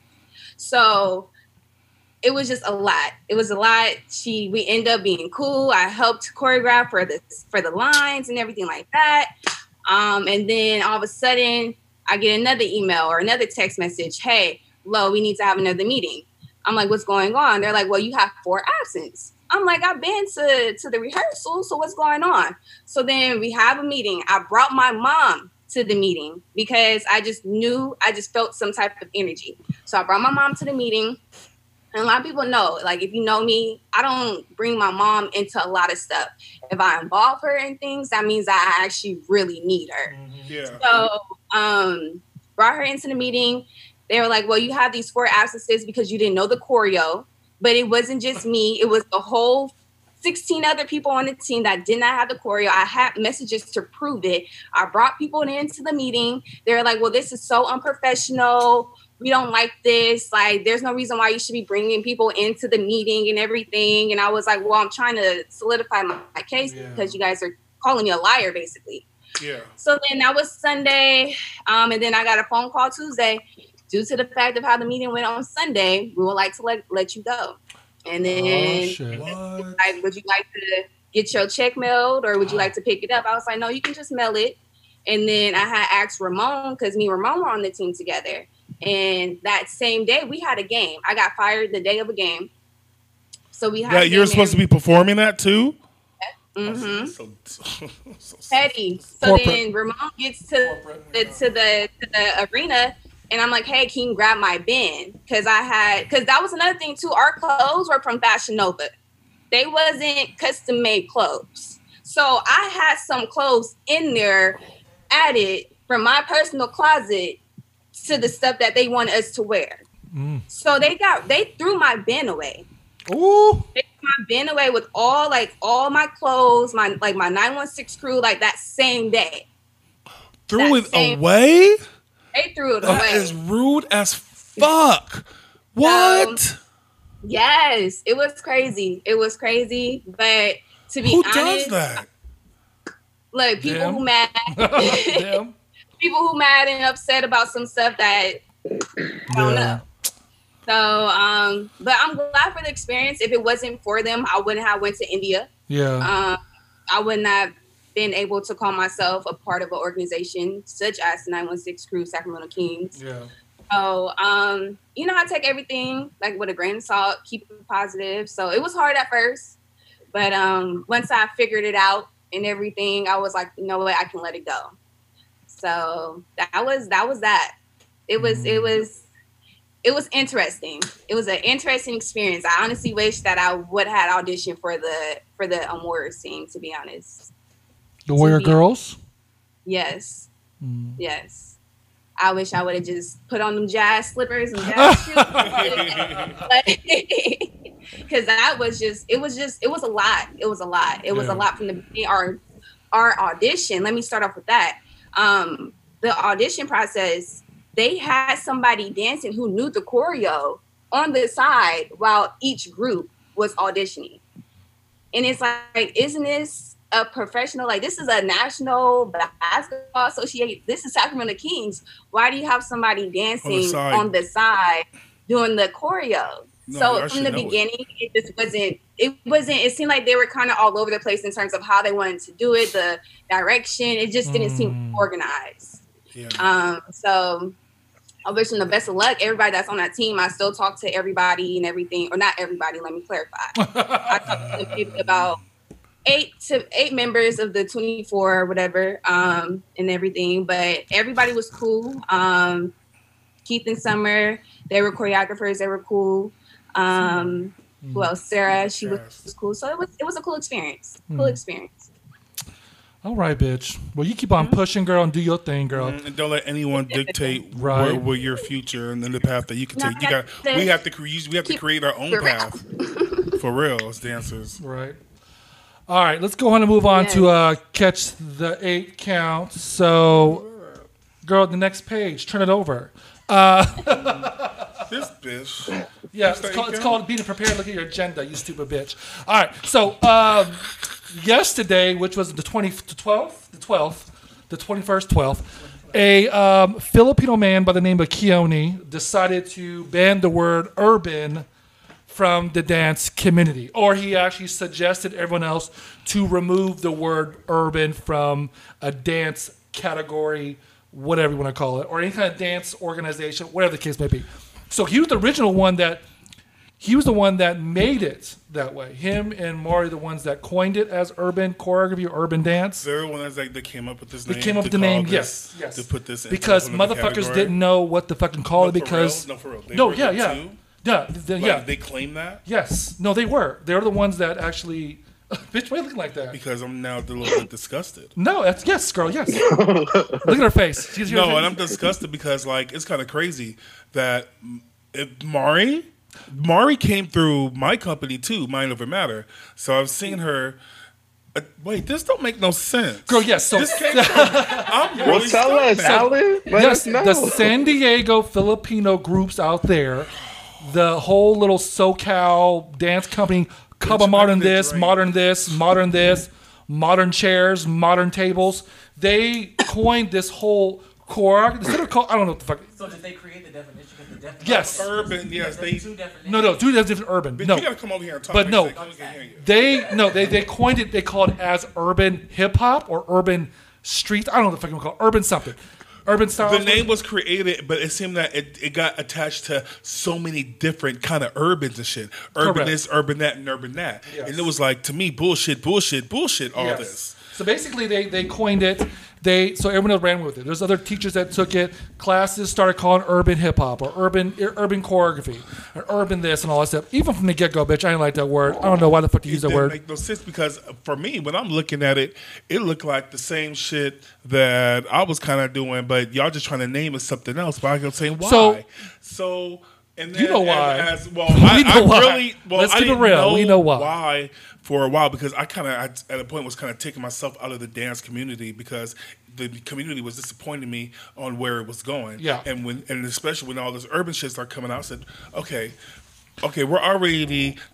[SPEAKER 5] So it was just a lot. It was a lot. We ended up being cool. I helped choreograph for the lines and everything like that. And then all of a sudden, I get another email or another text message. Hey, Lo, we need to have another meeting. I'm like, what's going on? They're like, well, you have 4 absence. I'm like, I've been to the rehearsal, so what's going on? So then we have a meeting. I brought my mom to the meeting because I just felt some type of energy. So I brought my mom to the meeting. And a lot of people know, like, if you know me, I don't bring my mom into a lot of stuff. If I involve her in things, that means I actually really need her.
[SPEAKER 4] Yeah.
[SPEAKER 5] So brought her into the meeting. They were like, well, you have these 4 absences because you didn't know the choreo. But it wasn't just me. It was the whole 16 other people on the team that did not have the choreo. I had messages to prove it. I brought people into the meeting. They were like, well, this is so unprofessional. We don't like this. Like, there's no reason why you should be bringing people into the meeting and everything. And I was like, well, I'm trying to solidify my case because you guys are calling me a liar, basically.
[SPEAKER 4] Yeah.
[SPEAKER 5] So then that was Sunday. And then I got a phone call Tuesday. Due to the fact of how the meeting went on Sunday, we would like to let you go. And then like, would you like to get your check mailed or would you like to pick it up? I was like, no, you can just mail it. And then I had asked Ramon, because me and Ramon were on the team together. And that same day, we had a game. I got fired the day of a game. So we had
[SPEAKER 4] that you're supposed to be performing that too?
[SPEAKER 5] Mm-hmm.
[SPEAKER 4] So
[SPEAKER 5] petty. So then Ramon gets to the arena, and I'm like, hey, can you grab my bin? Because that was another thing too. Our clothes were from Fashion Nova. They wasn't custom made clothes. So I had some clothes in there added from my personal closet to the stuff that they wanted us to wear. So they threw my bin away.
[SPEAKER 3] Ooh.
[SPEAKER 5] They threw my bin away with all my clothes, my 916 crew, like that same day.
[SPEAKER 4] Threw it away?
[SPEAKER 5] They threw it away.
[SPEAKER 4] That is rude as fuck. What?
[SPEAKER 5] Yes, it was crazy. It was crazy, but to be honest,
[SPEAKER 4] who does that?
[SPEAKER 5] Look, people who mad, people who mad and upset about some stuff that I don't know. So, but I'm glad for the experience. If it wasn't for them, I wouldn't have went to India.
[SPEAKER 3] Yeah.
[SPEAKER 5] I would not been able to call myself a part of an organization such as the 916 Crew, Sacramento Kings.
[SPEAKER 3] Yeah.
[SPEAKER 5] So, you know, I take everything like with a grain of salt, keep it positive. So it was hard at first, but once I figured it out and everything, I was like, you know what, I can let it go. So that was that. It was interesting. It was an interesting experience. I honestly wish that I would have had auditioned for the Warriors team, to be honest.
[SPEAKER 3] The Warrior Girls?
[SPEAKER 5] Yes. Yes. I wish I would have just put on them jazz slippers and jazz shoes. Because that was it was a lot. It was a lot. It was a lot from the beginning. Our audition, let me start off with that. The audition process, they had somebody dancing who knew the choreo on the side while each group was auditioning. And it's like, isn't this a professional? Like, this is a National Basketball Association. This is Sacramento Kings. Why do you have somebody dancing on the side doing the choreo? No, so from the beginning, it seemed like they were kind of all over the place in terms of how they wanted to do it, the direction. It just didn't seem organized. Yeah. So I wish them the best of luck. Everybody that's on that team, I still talk to everybody and everything, or not everybody, let me clarify. I talked to people about eight members of the 24 or whatever, and everything, but everybody was cool. Keith and Summer, they were choreographers, they were cool. Who else? Sarah, she was cool. So it was a cool experience. Cool experience.
[SPEAKER 3] All right, bitch. Well, you keep on pushing, girl, and do your thing, girl.
[SPEAKER 4] And don't let anyone dictate where your future and then the path that you can take. We have to create our own path for real as dancers.
[SPEAKER 3] Right. All right, let's go on and move on to catch the 8 count. So, girl, the next page, turn it over.
[SPEAKER 4] This bitch.
[SPEAKER 3] Yeah, it's called being prepared. Look at your agenda, you stupid bitch. All right, so yesterday, which was the 21st, 12th, a Filipino man by the name of Keone decided to ban the word urban from the dance community. Or he actually suggested everyone else to remove the word urban from a dance category, whatever you want to call it, or any kind of dance organization, whatever the case may be. So he was the original one that made it that way. Him and Maury, the ones that coined it as urban choreography or urban dance.
[SPEAKER 4] They're the ones that came up with this name.
[SPEAKER 3] They came up with the name, yes.
[SPEAKER 4] To put this in
[SPEAKER 3] because motherfuckers didn't know what to fucking call it because...
[SPEAKER 4] No, for real. They claim that?
[SPEAKER 3] Yes. No, they were. They were the ones that actually... Bitch, why are you looking like that?
[SPEAKER 4] Because I'm now a little bit disgusted.
[SPEAKER 3] No, yes, girl, yes. Look at her face.
[SPEAKER 4] And I'm disgusted because, like, it's kind of crazy that if Mari came through my company too, Mind Over Matter. So I've seen her. Wait, this don't make no sense.
[SPEAKER 3] Girl, yes. So
[SPEAKER 4] this came from, I'm really
[SPEAKER 8] tell us, Alan. Let us know.
[SPEAKER 3] The San Diego Filipino groups out there, the whole little SoCal dance company. Modern chairs, modern tables. They coined this whole choreography. Instead of I don't know what the fuck.
[SPEAKER 2] So did they create the definition?
[SPEAKER 3] Yes.
[SPEAKER 4] Urban, yes.
[SPEAKER 2] Two definitions.
[SPEAKER 3] No, two different urban.
[SPEAKER 4] But
[SPEAKER 3] no.
[SPEAKER 4] You gotta come over here and talk.
[SPEAKER 3] But no, they coined it. They called it as urban hip hop or urban street. I don't know what the fuck you call it. Urban something. Urban style.
[SPEAKER 4] The name was created, but it seemed that it got attached to so many different kind of urbans and shit. Urban this, urban that, and urban that. Yes. And it was like, to me, bullshit, all this.
[SPEAKER 3] So basically, they coined it. So everyone else ran with it. There's other teachers that took it. Classes started calling urban hip hop or urban choreography or urban this and all that stuff. Even from the get go, bitch, I didn't like that word. I don't know why the fuck you use that word.
[SPEAKER 4] It didn't make no sense because for me, when I'm looking at it, it looked like the same shit that I was kind of doing, but y'all just trying to name it something else. But I kept saying why. So and then
[SPEAKER 3] you know why?
[SPEAKER 4] Let's keep it
[SPEAKER 3] real. We know why.
[SPEAKER 4] Why for a while because I at a point was kind of taking myself out of the dance community because the community was disappointing me on where it was going.
[SPEAKER 3] Yeah.
[SPEAKER 4] And especially when all this urban shit started coming out, I said, okay, we're already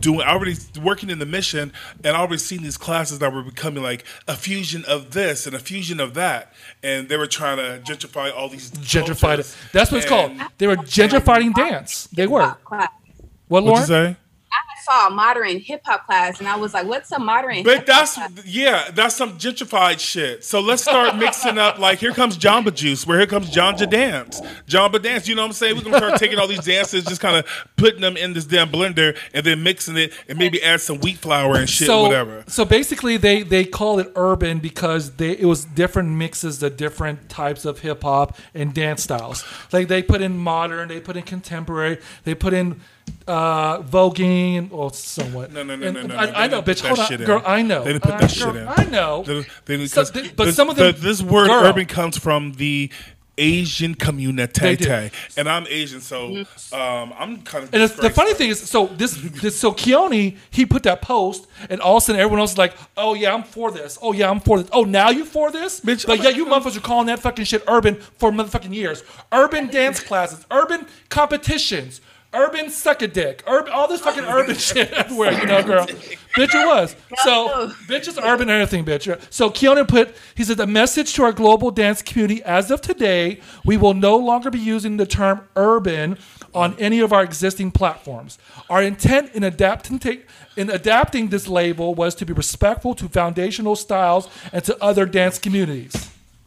[SPEAKER 4] already working in the mission, and I already seen these classes that were becoming like a fusion of this and a fusion of that, and they were trying to gentrify all these
[SPEAKER 3] gentrified
[SPEAKER 4] cultures.
[SPEAKER 3] That's what it's called. They were gentrifying dance. They were. What, Lauren?
[SPEAKER 4] What'd you say?
[SPEAKER 5] I saw a modern hip hop class, and I was like, "What's a modern?"
[SPEAKER 4] But that's some gentrified shit. So let's start mixing up. Like here comes Jamba Juice, where here comes Janja Dance, Jamba Dance. You know what I'm saying? We're gonna start taking all these dances, just kind of putting them in this damn blender, and then mixing it, and maybe add some wheat flour and shit, whatever.
[SPEAKER 3] So basically, they call it urban because it was different mixes of different types of hip hop and dance styles. Like they put in modern, they put in contemporary, they put in voguing, well, somewhat.
[SPEAKER 4] No.
[SPEAKER 3] I know, bitch. Hold on, girl. I know.
[SPEAKER 4] They didn't put that shit in.
[SPEAKER 3] I know.
[SPEAKER 4] But some of them, this word urban comes from the Asian community, and I'm Asian, so I'm kind of.
[SPEAKER 3] And the funny thing is, so Keone, he put that post, and all of a sudden everyone else is like, "Oh yeah, I'm for this. Oh yeah, I'm for this. Oh now you for this,
[SPEAKER 4] bitch?"
[SPEAKER 3] But yeah, you motherfuckers are calling that fucking shit urban for motherfucking years. Urban dance classes, urban competitions. Urban suck a dick. All this fucking urban shit everywhere, girl. Bitch, it was. So, bitch is urban and everything, bitch. So, Keone he said, the message to our global dance community, as of today, we will no longer be using the term urban on any of our existing platforms. Our intent in adapting this label was to be respectful to foundational styles and to other dance communities.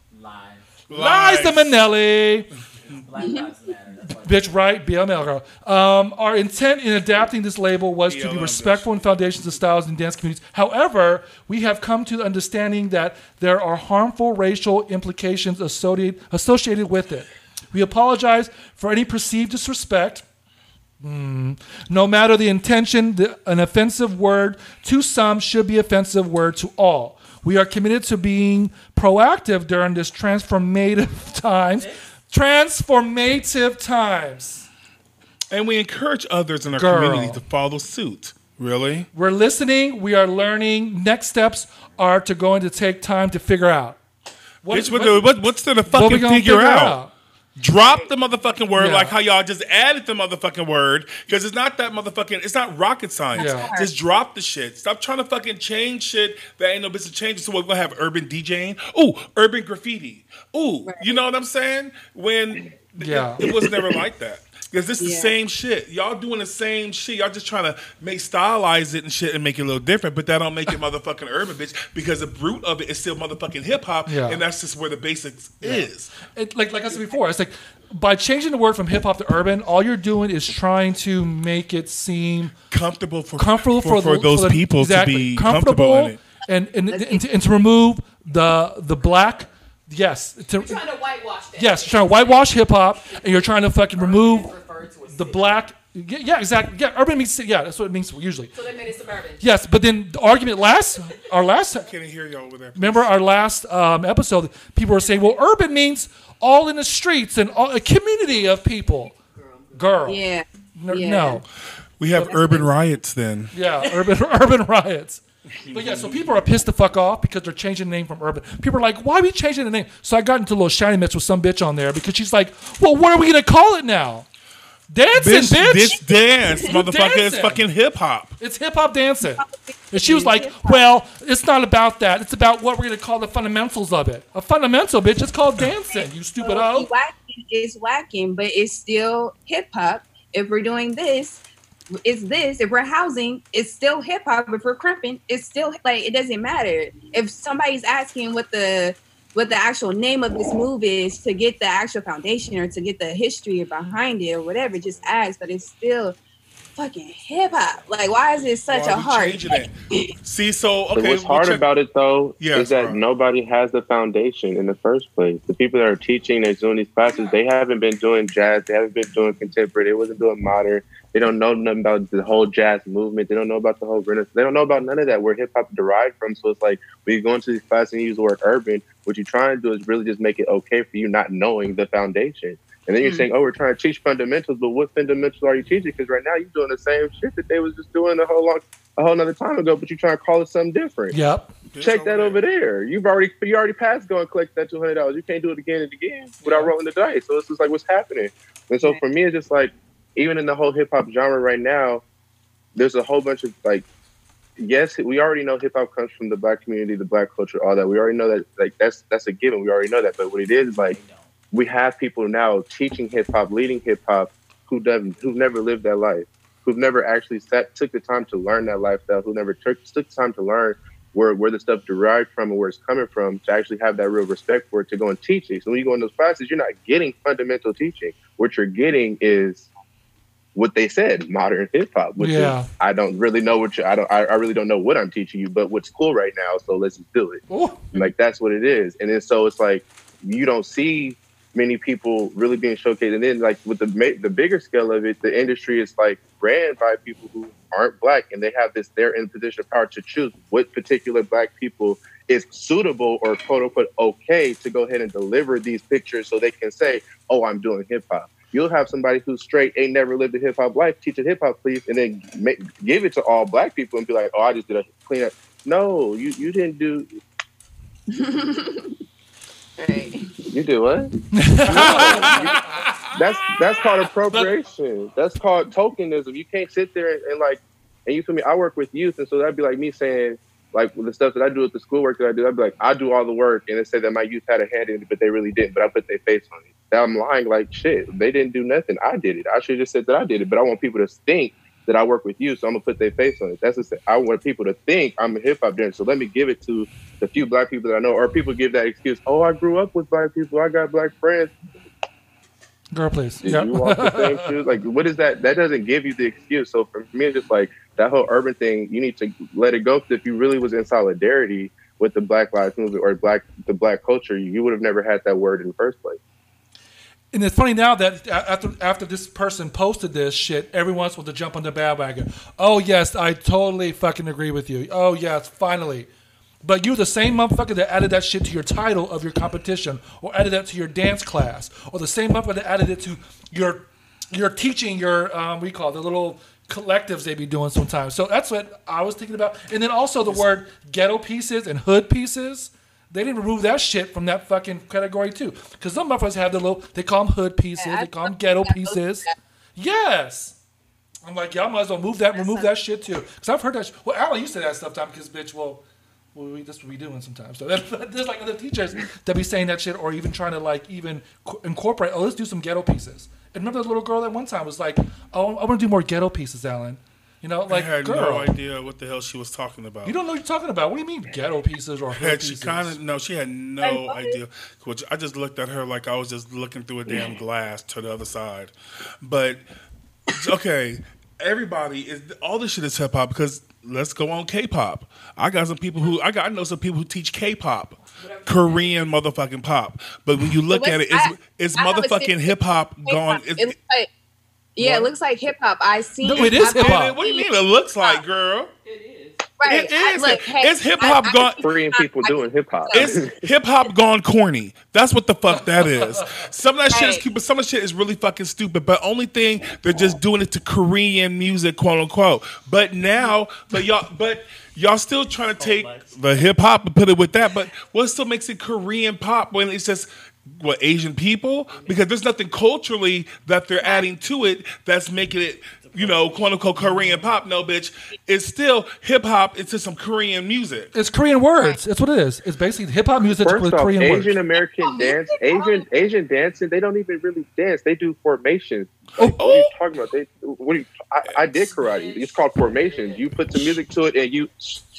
[SPEAKER 3] Lies to Manelli.
[SPEAKER 2] Black Lives Matter.
[SPEAKER 3] Bitch, right? BML, girl. Our intent in adapting this label was to be respectful in foundations of styles and dance communities. However, we have come to the understanding that there are harmful racial implications associated with it. We apologize for any perceived disrespect. No matter the intention, an offensive word to some should be offensive word to all. We are committed to being proactive during this transformative times.
[SPEAKER 4] And we encourage others in our community to follow suit. Really?
[SPEAKER 3] We're listening. We are learning. Next steps are going to take time to figure out.
[SPEAKER 4] What's there to fucking figure out? Drop the motherfucking word like how y'all just added the motherfucking word, because it's not that motherfucking, it's not rocket science. Just drop the shit. Stop trying to fucking change shit that ain't no business changing. So we're going to have urban DJing. Ooh, urban graffiti. Ooh, you know what I'm saying? When it was never like that. Because this is the same shit. Y'all doing the same shit. Y'all just trying to stylize it and shit and make it a little different, but that don't make it motherfucking urban, bitch. Because the root of it is still motherfucking hip hop, and that's just where the basics is.
[SPEAKER 3] Like I said before, it's like by changing the word from hip hop to urban, all you're doing is trying to make it seem
[SPEAKER 4] comfortable for
[SPEAKER 3] those
[SPEAKER 4] people to be comfortable in it,
[SPEAKER 3] and to remove the black. Yes,
[SPEAKER 7] you're trying to whitewash that.
[SPEAKER 3] Yes, you're trying to whitewash hip hop, and you're trying to fucking remove the black. Yeah, exactly. Yeah, urban means that's what it means usually.
[SPEAKER 7] So they made it suburban.
[SPEAKER 3] Yes, but then the argument I
[SPEAKER 4] can't hear you over there.
[SPEAKER 3] Remember our last episode? People were saying, "Well, urban means all in the streets and a community of people." Girl.
[SPEAKER 5] Yeah.
[SPEAKER 3] No.
[SPEAKER 4] We have urban riots then.
[SPEAKER 3] Yeah, urban riots. But so people are pissed the fuck off because they're changing the name from urban. People are like, why are we changing the name? So I got into a little shiny mix with some bitch on there because she's like, well, what are we going to call it now? Dancing, bitch.
[SPEAKER 4] This dance, motherfucker, is fucking hip-hop.
[SPEAKER 3] It's hip-hop dancing. And she was like, well, it's not about that. It's about what we're going to call the fundamentals of it. A fundamental, bitch, it's called dancing, you stupid hoe.
[SPEAKER 5] It's whacking, but it's still hip-hop. If we're doing this, it's this. If we're housing, it's still hip hop. If we're crimping, it's still like it doesn't matter. If somebody's asking what the actual name of this move is to get the actual foundation or to get the history behind it or whatever, just ask. But it's still fucking hip hop. Like, why is it such a hard?
[SPEAKER 4] See, so okay.
[SPEAKER 8] What's hard about it though is that
[SPEAKER 4] bro.
[SPEAKER 8] Nobody has the foundation in the first place. The people that are teaching, they're doing these classes. They haven't been doing jazz. They haven't been doing contemporary. They wasn't doing modern. They don't know nothing about the whole jazz movement. They don't know about the whole Renaissance. They don't know about none of that where hip hop derived from. So it's like when you go into these classes and you use the word urban, what you're trying to do is really just make it okay for you not knowing the foundation. And then you're saying, oh, we're trying to teach fundamentals, but what fundamentals are you teaching? Because right now you're doing the same shit that they was just doing a whole nother time ago, but you're trying to call it something different.
[SPEAKER 3] Yep.
[SPEAKER 8] Check that over there. You already passed go and collect that $200. You can't do it again and again without rolling the dice. So it's just like, what's happening? And so for me, it's just like, even in the whole hip hop genre right now, there's a whole bunch of like, yes, we already know hip hop comes from the black community, the black culture, all that. We already know that, like that's a given. We already know that. But what it is like, we have people now teaching hip hop, leading hip hop, who've never lived that life, who've never actually took the time to learn that lifestyle, who never took the time to learn where the stuff derived from and where it's coming from, to actually have that real respect for it, to go and teach it. So when you go in those classes, you're not getting fundamental teaching. What you're getting is what they said, modern hip hop. Which is, I don't really know I really don't know what I'm teaching you, but what's cool right now, so let's just do it. Ooh. Like that's what it is. And then so it's like you don't see many people really being showcased. And then like with the bigger scale of it, the industry is like ran by people who aren't black, and they have this, they're in position of power to choose what particular black people is suitable or quote unquote okay to go ahead and deliver these pictures so they can say, oh, I'm doing hip hop. You'll have somebody who's straight, ain't never lived a hip hop life, teach it hip hop, please, and then give it to all black people and be like, oh, I just did a cleanup. No, you didn't do.
[SPEAKER 5] Right.
[SPEAKER 8] You did what? That's called appropriation. That's called tokenism. You can't sit there and you feel me? I work with youth, and so that'd be like me saying, like with the stuff that I do with the schoolwork that I do, I'd be like, I do all the work, and they say that my youth had a hand in it, but they really didn't. But I put their face on it. Now I'm lying like shit. They didn't do nothing. I did it. I should have just said that I did it. But I want people to think that I work with you, so I'm gonna put their face on it. That's just, I want people to think I'm a hip hop dancer. So let me give it to the few black people that I know, or people give that excuse. Oh, I grew up with black people. I got black friends.
[SPEAKER 3] Girl, please.
[SPEAKER 8] Did you walk the same shoes? Like, what is that? That doesn't give you the excuse. So for me, it's just like that whole urban thing. You need to let it go. If you really was in solidarity with the Black Lives Movement or the black culture, you would have never had that word in the first place.
[SPEAKER 3] And it's funny now that after this person posted this shit, everyone's supposed to jump on the bandwagon. Oh, yes, I totally fucking agree with you. Oh, yes, finally. But you're the same motherfucker that added that shit to your title of your competition, or added that to your dance class, or the same motherfucker that added it to your teaching, your, we call it, the little collectives they be doing sometimes. So that's what I was thinking about. And then also the word ghetto pieces and hood pieces. They didn't remove that shit from that fucking category too, because some motherfuckers have the little. They call them hood pieces. They call them ghetto pieces. Yes, I'm like, y'all might as well remove that shit too, because I've heard that. Well, Alan used to say that stuff time because bitch, that's what we doing sometimes. So there's like other teachers that be saying that shit, or even trying to like even incorporate. Oh, let's do some ghetto pieces. And remember the little girl that one time was like, oh, I want to do more ghetto pieces, Alan. You know, like,
[SPEAKER 4] I had
[SPEAKER 3] girl,
[SPEAKER 4] no idea what the hell she was talking about.
[SPEAKER 3] You don't know what you're talking about. What do you mean ghetto pieces or hood pieces?
[SPEAKER 4] She had no idea. Which I just looked at her like I was just looking through a damn glass to the other side. But okay, all this shit is hip hop, because let's go on K-pop. I know some people who teach K-pop, Korean motherfucking pop. But when you look at it, it's motherfucking hip hop gone.
[SPEAKER 5] Yeah, it looks like hip hop. I see.
[SPEAKER 3] No, it is hip hop.
[SPEAKER 4] What do you mean? It looks like, girl.
[SPEAKER 5] It is. Right.
[SPEAKER 4] It is. It's hip hop gone.
[SPEAKER 8] Korean people doing hip hop.
[SPEAKER 4] It's hip hop gone corny. That's what the fuck that is. Some of that shit is cute, but some of the shit is really fucking stupid. But only thing, they're just doing it to Korean music, quote unquote. But y'all still trying to take the hip hop and put it with that. But what still makes it Korean pop when it's just Asian people? Because there's nothing culturally that they're adding to it that's making it, quote unquote Korean pop. No, bitch. It's still hip hop. It's just some Korean music.
[SPEAKER 3] It's Korean words. That's what it is. It's basically hip hop music with Korean words.
[SPEAKER 8] Asian American dance, Asian dancing, they don't even really dance. They do formations.
[SPEAKER 3] Oh.
[SPEAKER 8] What are you talking about? I did karate. It's called formations. You put some music to it and you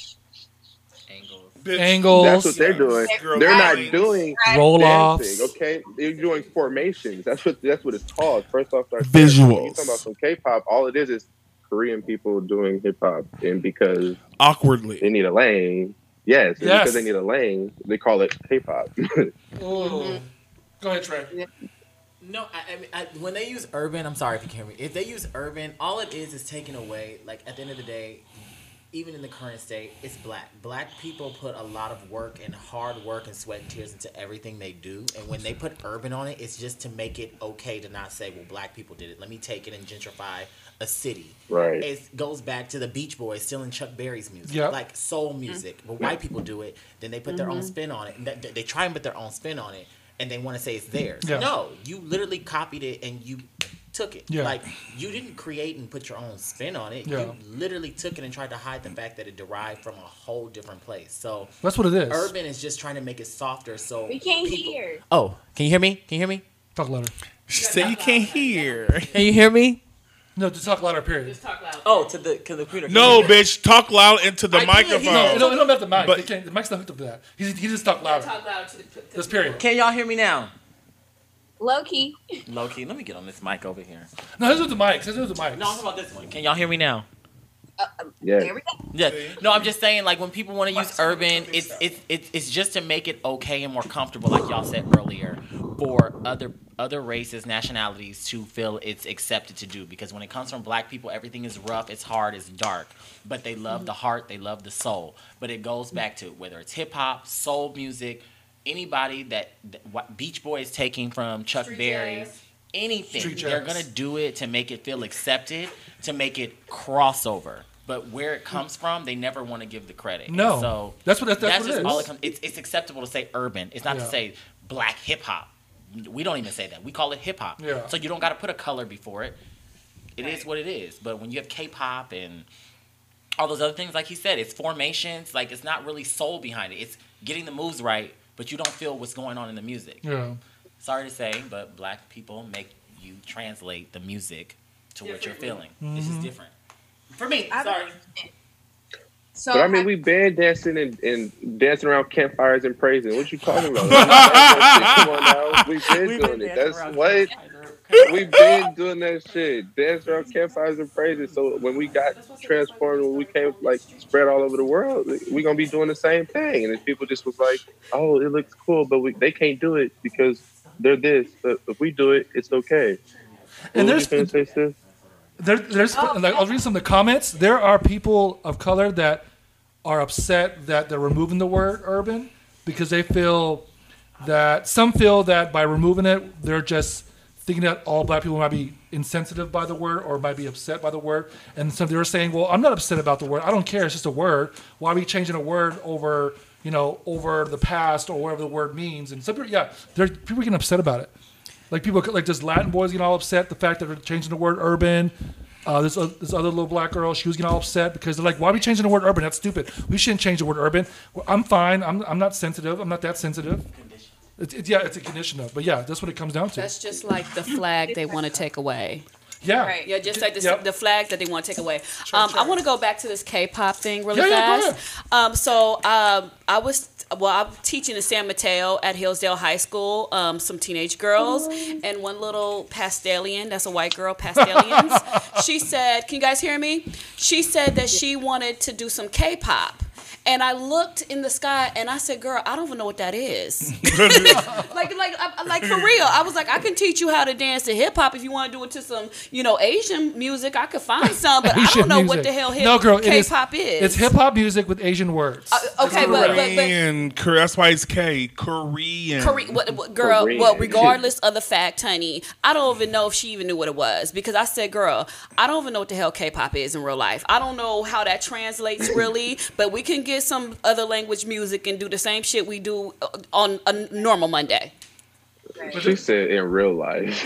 [SPEAKER 3] angles.
[SPEAKER 8] That's what they're doing. They're not doing
[SPEAKER 3] roll-offs.
[SPEAKER 8] Okay, they're doing formations. That's what it's called. First off,
[SPEAKER 4] visuals.
[SPEAKER 8] You talking about some K-pop? All it is Korean people doing hip hop, and because
[SPEAKER 4] awkwardly
[SPEAKER 8] they need a lane. Yes. Because they need a lane, they call it K-pop.
[SPEAKER 3] Go ahead, Trey.
[SPEAKER 2] No, when they use urban, I'm sorry if you can't hear me. If they use urban, all it is taking away. Like at the end of the day, even in the current state, it's black. Black people put a lot of work and hard work and sweat and tears into everything they do. And when they put urban on it, it's just to make it okay to not say, well, black people did it. Let me take it and gentrify a city.
[SPEAKER 8] Right.
[SPEAKER 2] It goes back to the Beach Boys stealing Chuck Berry's music, like soul music. But white people do it, then they put their own spin on it. They try and put their own spin on it, and they want to say it's theirs. Yeah. No, you literally copied it, and you took it.
[SPEAKER 3] Yeah.
[SPEAKER 2] Like, you didn't create and put your own spin on it.
[SPEAKER 3] Yeah.
[SPEAKER 2] You literally took it and tried to hide the fact that it derived from a whole different place. So
[SPEAKER 3] that's what it is.
[SPEAKER 2] Urban is just trying to make it softer. So
[SPEAKER 5] we can't hear.
[SPEAKER 2] Oh, can you hear me? Can you hear me?
[SPEAKER 3] Talk louder.
[SPEAKER 4] She said you can't hear.
[SPEAKER 2] Can you hear me?
[SPEAKER 3] No, just talk louder. Period.
[SPEAKER 7] Just talk loud.
[SPEAKER 2] Oh, to the computer.
[SPEAKER 4] No, bitch, talk loud into the
[SPEAKER 2] I did.
[SPEAKER 4] microphone.
[SPEAKER 3] No, it don't have the mic.
[SPEAKER 4] But-
[SPEAKER 3] The mic's not hooked up to that. He just talk louder.
[SPEAKER 7] Talk loud to the
[SPEAKER 3] This period.
[SPEAKER 2] Can y'all hear me now?
[SPEAKER 5] Low key.
[SPEAKER 2] Low key, let me get on this mic over here.
[SPEAKER 3] No, this is the mic. This is the mic.
[SPEAKER 2] No, I'm talking about this one. Can y'all hear me now?
[SPEAKER 8] Yeah.
[SPEAKER 5] There we go.
[SPEAKER 2] Yeah. No, I'm just saying, like, when people want to use urban, it's just to make it okay and more comfortable, like y'all said earlier, for other races, nationalities to feel it's accepted to do. Because when it comes from black people, everything is rough, it's hard, it's dark. But they love the heart, they love the soul. But it goes back to whether it's hip hop, soul music, anybody that what Beach Boys taking from Chuck
[SPEAKER 7] Street
[SPEAKER 2] Berry.
[SPEAKER 7] jazz.
[SPEAKER 2] Anything.
[SPEAKER 3] Street
[SPEAKER 2] They're
[SPEAKER 3] jazz.
[SPEAKER 2] going to do it to make it feel accepted, to make it crossover. But where it comes from, they never want to give the credit.
[SPEAKER 3] No.
[SPEAKER 2] And so
[SPEAKER 3] That's what
[SPEAKER 2] that's
[SPEAKER 3] it
[SPEAKER 2] just
[SPEAKER 3] is.
[SPEAKER 2] all it comes. It's acceptable to say urban. It's not to
[SPEAKER 3] Yeah.
[SPEAKER 2] say black hip hop. We don't even say that. We call it hip hop.
[SPEAKER 3] Yeah.
[SPEAKER 2] So you don't got to put a color before it. It is what it is. But when you have K-pop and all those other things, like he said, it's formations. Like, it's not really soul behind it. It's getting the moves right, but you don't feel what's going on in the music.
[SPEAKER 3] Yeah.
[SPEAKER 2] Sorry to say, but black people make you translate the music to what you're feeling. It's just different. For me, sorry.
[SPEAKER 5] So
[SPEAKER 8] But I mean, we been dancing and dancing around campfires and praising. What you talking about? Come on now. We've been doing it. That's what we've been doing that shit. Dance around campfires and praising. So when we got transformed, when we came like spread all over the world, we gonna be doing the same thing. And if people just was like, "Oh, it looks cool," but they can't do it because they're this. But if we do it, it's okay.
[SPEAKER 3] And
[SPEAKER 8] What were you gonna say, sis?
[SPEAKER 3] There's like, I'll read some of the comments. There are people of color that are upset that they're removing the word urban because they feel that some feel that by removing it, they're just thinking that all black people might be insensitive by the word or might be upset by the word. And some they're saying, well, I'm not upset about the word. I don't care. It's just a word. Why are we changing a word over the past or whatever the word means? And some people, people getting upset about it. Like people, like this Latin boys getting all upset the fact that they're changing the word urban. This other little black girl, she was getting all upset because they're like, "Why are we changing the word urban? That's stupid. We shouldn't change the word urban." Well, I'm fine. I'm not sensitive. I'm not that sensitive. It's a condition though. But yeah, that's what it comes down to.
[SPEAKER 7] That's just like the flag they want to take away.
[SPEAKER 3] Yeah.
[SPEAKER 5] Right.
[SPEAKER 7] Yeah, just like
[SPEAKER 3] Yep.
[SPEAKER 7] the flags that they want to take away. I want to go back to this K-pop thing really
[SPEAKER 3] Yeah, go
[SPEAKER 7] fast. I'm teaching in San Mateo at Hillsdale High School, some teenage girls, and one little Pastelian, that's a white girl, Pastelians. She said, can you guys hear me? She said that she wanted to do some K-pop. And I looked in the sky and I said, "Girl, I don't even know what that is." like for real. I was like, I can teach you how to dance to hip hop if you want to do it to some, Asian music. I could find some, but I don't know what the hell K-pop is.
[SPEAKER 3] It's hip hop music with Asian words.
[SPEAKER 7] Okay, but
[SPEAKER 4] Korean. That's why it's K. Korean.
[SPEAKER 7] Girl,
[SPEAKER 8] Korean.
[SPEAKER 7] well, regardless of the fact, honey, I don't even know if she even knew what it was because I said, "Girl, I don't even know what the hell K-pop is in real life. I don't know how that translates really, but we can get some other language music and do the same shit we do on a normal Monday."
[SPEAKER 8] She said in real life.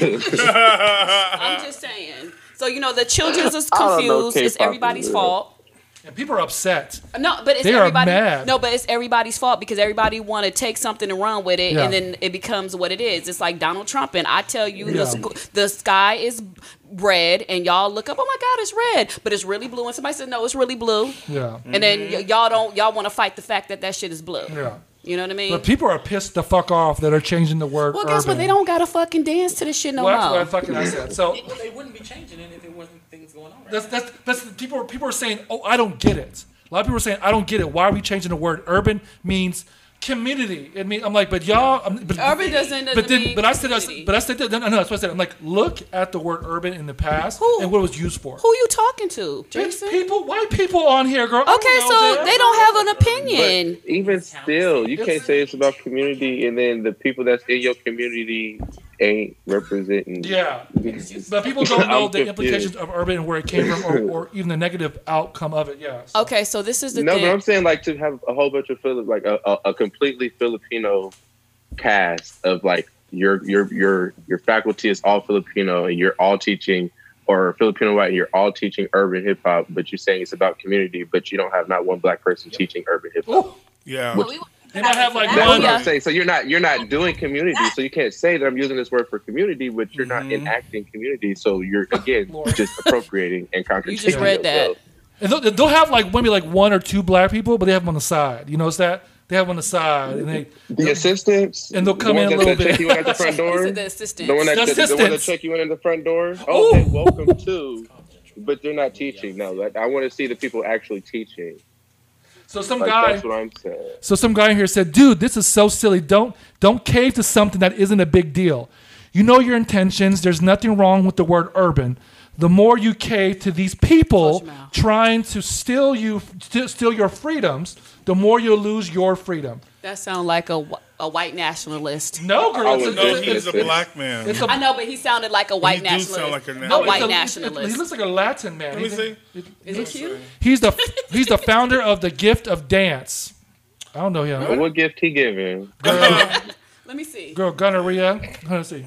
[SPEAKER 7] I'm just saying. So the children's is
[SPEAKER 8] I don't know
[SPEAKER 7] confused. It's
[SPEAKER 8] K-pop
[SPEAKER 7] everybody's
[SPEAKER 8] is
[SPEAKER 7] fault.
[SPEAKER 3] And people are upset.
[SPEAKER 7] No, but it's
[SPEAKER 3] They are
[SPEAKER 7] everybody.
[SPEAKER 3] mad.
[SPEAKER 7] No, but it's everybody's fault because everybody want to take something and run with it,
[SPEAKER 3] Yeah.
[SPEAKER 7] and then it becomes what it is. It's like Donald Trump, and I tell you,
[SPEAKER 3] Yeah.
[SPEAKER 7] the sky is red, and y'all look up, "Oh my God, it's red," but it's really blue. And somebody said, "No, it's really blue,"
[SPEAKER 3] Yeah.
[SPEAKER 7] and then y'all want to fight the fact that shit is blue.
[SPEAKER 3] Yeah.
[SPEAKER 7] You know what I mean?
[SPEAKER 3] But people are pissed the fuck off that are changing the word
[SPEAKER 7] Well,
[SPEAKER 3] urban.
[SPEAKER 7] guess what? They don't gotta fucking dance to this shit no
[SPEAKER 3] Well, that's
[SPEAKER 7] more.
[SPEAKER 3] what I said. So
[SPEAKER 2] They wouldn't be changing it if it wasn't things going on right
[SPEAKER 3] that's people are saying, "Oh, I don't get it." A lot of people are saying, "I don't get it. Why are we changing the word urban?" Means community. It means I'm like, but y'all.
[SPEAKER 7] Urban doesn't mean
[SPEAKER 3] but I said
[SPEAKER 7] community.
[SPEAKER 3] no. That's what I said. I'm like, look at the word urban in the past
[SPEAKER 7] Who?
[SPEAKER 3] and what it was used for.
[SPEAKER 7] Who you talking to,
[SPEAKER 3] It's
[SPEAKER 7] Jason?
[SPEAKER 3] people, white people on here, girl. I
[SPEAKER 7] Okay,
[SPEAKER 3] don't know
[SPEAKER 7] so
[SPEAKER 3] that.
[SPEAKER 7] they don't have an opinion.
[SPEAKER 8] But even still, you can't say it's about community and then the people that's in your community ain't representing.
[SPEAKER 3] Yeah, but people don't know
[SPEAKER 8] I'm
[SPEAKER 3] the implications of urban and where it came from, or even the negative outcome of it. Yeah. So.
[SPEAKER 7] Okay, so this is the
[SPEAKER 8] No,
[SPEAKER 7] thing.
[SPEAKER 8] but I'm saying like to have a whole bunch of like a completely Filipino cast of like your faculty is all Filipino and you're all teaching, or Filipino white, and you're all teaching urban hip hop, but you're saying it's about community, but you don't have not one black person teaching urban hip hop.
[SPEAKER 4] Yeah.
[SPEAKER 3] They might have like
[SPEAKER 8] That's
[SPEAKER 3] one.
[SPEAKER 8] what I'm saying. So you're not doing community. So you can't say that I'm using this word for community, but you're not enacting community. So you're again just appropriating and contradicting.
[SPEAKER 7] You just read that.
[SPEAKER 3] And they'll have like maybe like one or two black people, but they have them on the side. You notice that? They have them on the side, and
[SPEAKER 8] the assistants,
[SPEAKER 3] and they'll come in a little bit.
[SPEAKER 8] Check you in at the front door.
[SPEAKER 7] The assistants.
[SPEAKER 8] The one that check you in at the front door. Oh, hey, welcome to. But they're not teaching. No, I want to see the people actually teaching.
[SPEAKER 3] So some guy.
[SPEAKER 8] That's what I'm saying.
[SPEAKER 3] So some guy in here said, "Dude, this is so silly. Don't cave to something that isn't a big deal. You know your intentions. There's nothing wrong with the word urban. The more you cave to these people trying to steal your freedoms, the more you'll lose your freedom."
[SPEAKER 7] That sounds like a white nationalist.
[SPEAKER 3] No, girl.
[SPEAKER 4] He's a black man.
[SPEAKER 7] I know, but he sounded like a white nationalist.
[SPEAKER 4] Sound like a
[SPEAKER 7] white nationalist.
[SPEAKER 3] He looks like a Latin man.
[SPEAKER 4] Let me see.
[SPEAKER 7] Is he cute?
[SPEAKER 3] He's the founder of the Gift of Dance. I don't know him.
[SPEAKER 8] What gift he giving?
[SPEAKER 7] Let me see.
[SPEAKER 3] Girl, gonorrhea. Let's see.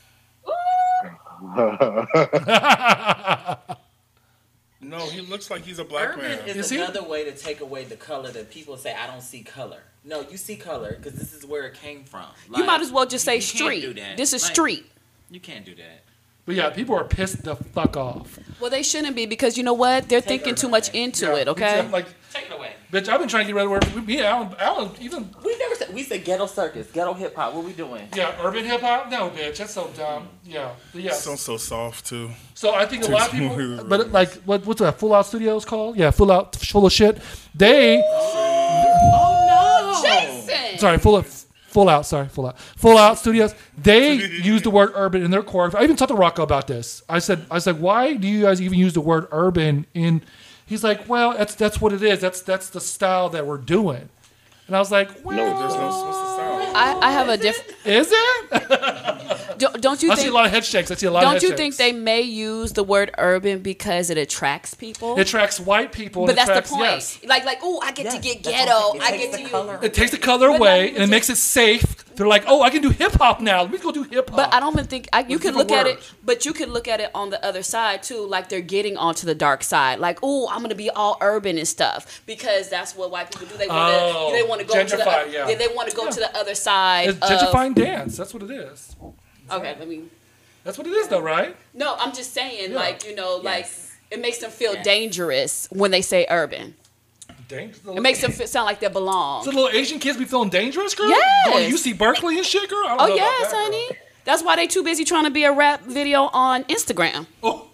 [SPEAKER 4] No, he looks like he's a black man.
[SPEAKER 2] Urban is another way to take away the color that people say, I don't see color. No, you see color because this is where it came from.
[SPEAKER 7] Like, you might as well just say street. This is street.
[SPEAKER 2] You can't do that.
[SPEAKER 3] But yeah, people are pissed the fuck off.
[SPEAKER 7] Well, they shouldn't be because you know what? They're thinking too much into it, okay?
[SPEAKER 2] Take it away.
[SPEAKER 3] Bitch, I've been trying to get rid of word. Me, Alan, even.
[SPEAKER 2] We said ghetto circus, ghetto hip hop. What we doing?
[SPEAKER 3] Yeah, urban hip hop? No, bitch, that's so dumb. Yeah.
[SPEAKER 4] Sounds so soft, too.
[SPEAKER 3] So I think a lot of people, but like, what's that, Full Out Studios called? Yeah, Full Out, full of shit. They.
[SPEAKER 7] Oh, no. Jason!
[SPEAKER 3] Sorry, Full Out Studios. They use the word urban in their chorus. I even talked to Rocco about this. I said, why do you guys even use the word urban in? He's like, well, that's what it is. That's the style that we're doing. And I was like, well,
[SPEAKER 4] no, there's no what's the style.
[SPEAKER 7] I have a different.
[SPEAKER 3] Is it?
[SPEAKER 7] Don't you think?
[SPEAKER 3] I see a lot of head shakes.
[SPEAKER 7] Don't you think they may use the word urban because it attracts people?
[SPEAKER 3] It attracts white people.
[SPEAKER 7] But that's
[SPEAKER 3] attracts,
[SPEAKER 7] the point.
[SPEAKER 3] Yes.
[SPEAKER 7] Like, oh, I get to get ghetto. I get to use.
[SPEAKER 3] It takes the color away and it makes it safe. They're like, oh, I can do hip hop now. Let me go do hip hop.
[SPEAKER 7] But I don't even think you can look at it. But you can look at it on the other side too. Like they're getting onto the dark side. Like, oh, I'm gonna be all urban and stuff because that's what white people do. They want to go to the they want to go to the other side.
[SPEAKER 3] It's gentrifying dance. That's what it is.
[SPEAKER 7] Okay, let me.
[SPEAKER 3] That's what it is, though, right?
[SPEAKER 7] No, I'm just saying, like like it makes them feel dangerous when they say urban. It makes them sound like they belong.
[SPEAKER 3] So little Asian kids be feeling dangerous, girl?
[SPEAKER 7] Yes.
[SPEAKER 3] Going to UC Berkeley and shit, girl? I don't know
[SPEAKER 7] yes,
[SPEAKER 3] about that,
[SPEAKER 7] honey.
[SPEAKER 3] girl.
[SPEAKER 7] That's why they too busy trying to be a rap video on Instagram.
[SPEAKER 3] Oh.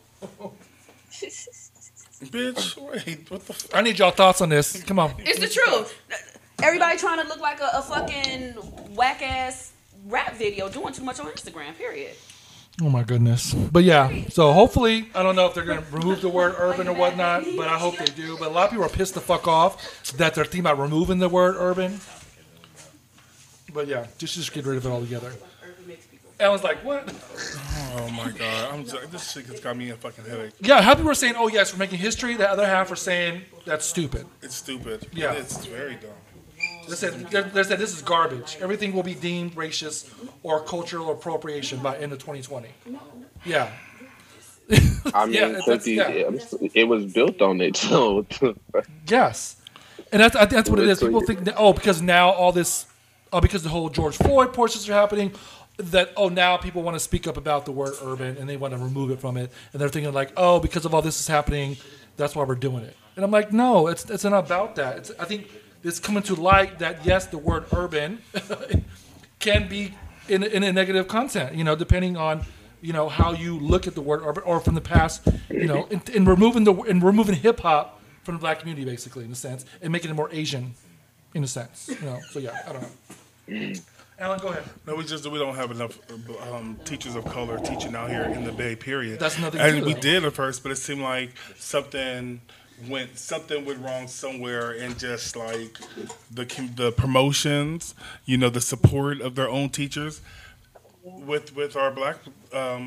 [SPEAKER 4] Bitch, wait, what the
[SPEAKER 3] I need y'all thoughts on this. Come on.
[SPEAKER 7] It's the truth. Everybody trying to look like a fucking whack-ass rap video doing too much on Instagram, period.
[SPEAKER 3] Oh, my goodness. But, yeah. So, hopefully, I don't know if they're going to remove the word urban or whatnot, but I hope they do. But a lot of people are pissed the fuck off that they're thinking about removing the word urban. But, yeah, just get rid of it altogether. Alan's like, what?
[SPEAKER 4] Oh, my God. This shit has got me a fucking headache.
[SPEAKER 3] Yeah, half people are saying, oh, yes, we're making history. The other half are saying that's stupid.
[SPEAKER 4] It's stupid.
[SPEAKER 3] Yeah.
[SPEAKER 4] It's very dumb.
[SPEAKER 3] They said this is garbage. Everything will be deemed racist or cultural appropriation by end of 2020. Yeah.
[SPEAKER 8] I mean, it was built on it, so.
[SPEAKER 3] Yes. And that's what it is. People think, because now all this, because the whole George Floyd portions are happening, that, now people want to speak up about the word urban and they want to remove it from it. And they're thinking like, because of all this is happening, that's why we're doing it. And I'm like, no, it's not about that. I think it's coming to light that, yes, the word urban can be in a negative content, depending on, how you look at the word urban, or from the past, in removing hip hop from the black community, basically, in a sense, and making it more Asian, in a sense, So yeah, I don't know. Alan, go ahead.
[SPEAKER 4] No, we don't have enough teachers of color teaching out here in the Bay. Period.
[SPEAKER 3] That's nothing.
[SPEAKER 4] And we did at first, but it seemed like something went wrong somewhere, and just like the promotions, the support of their own teachers with our black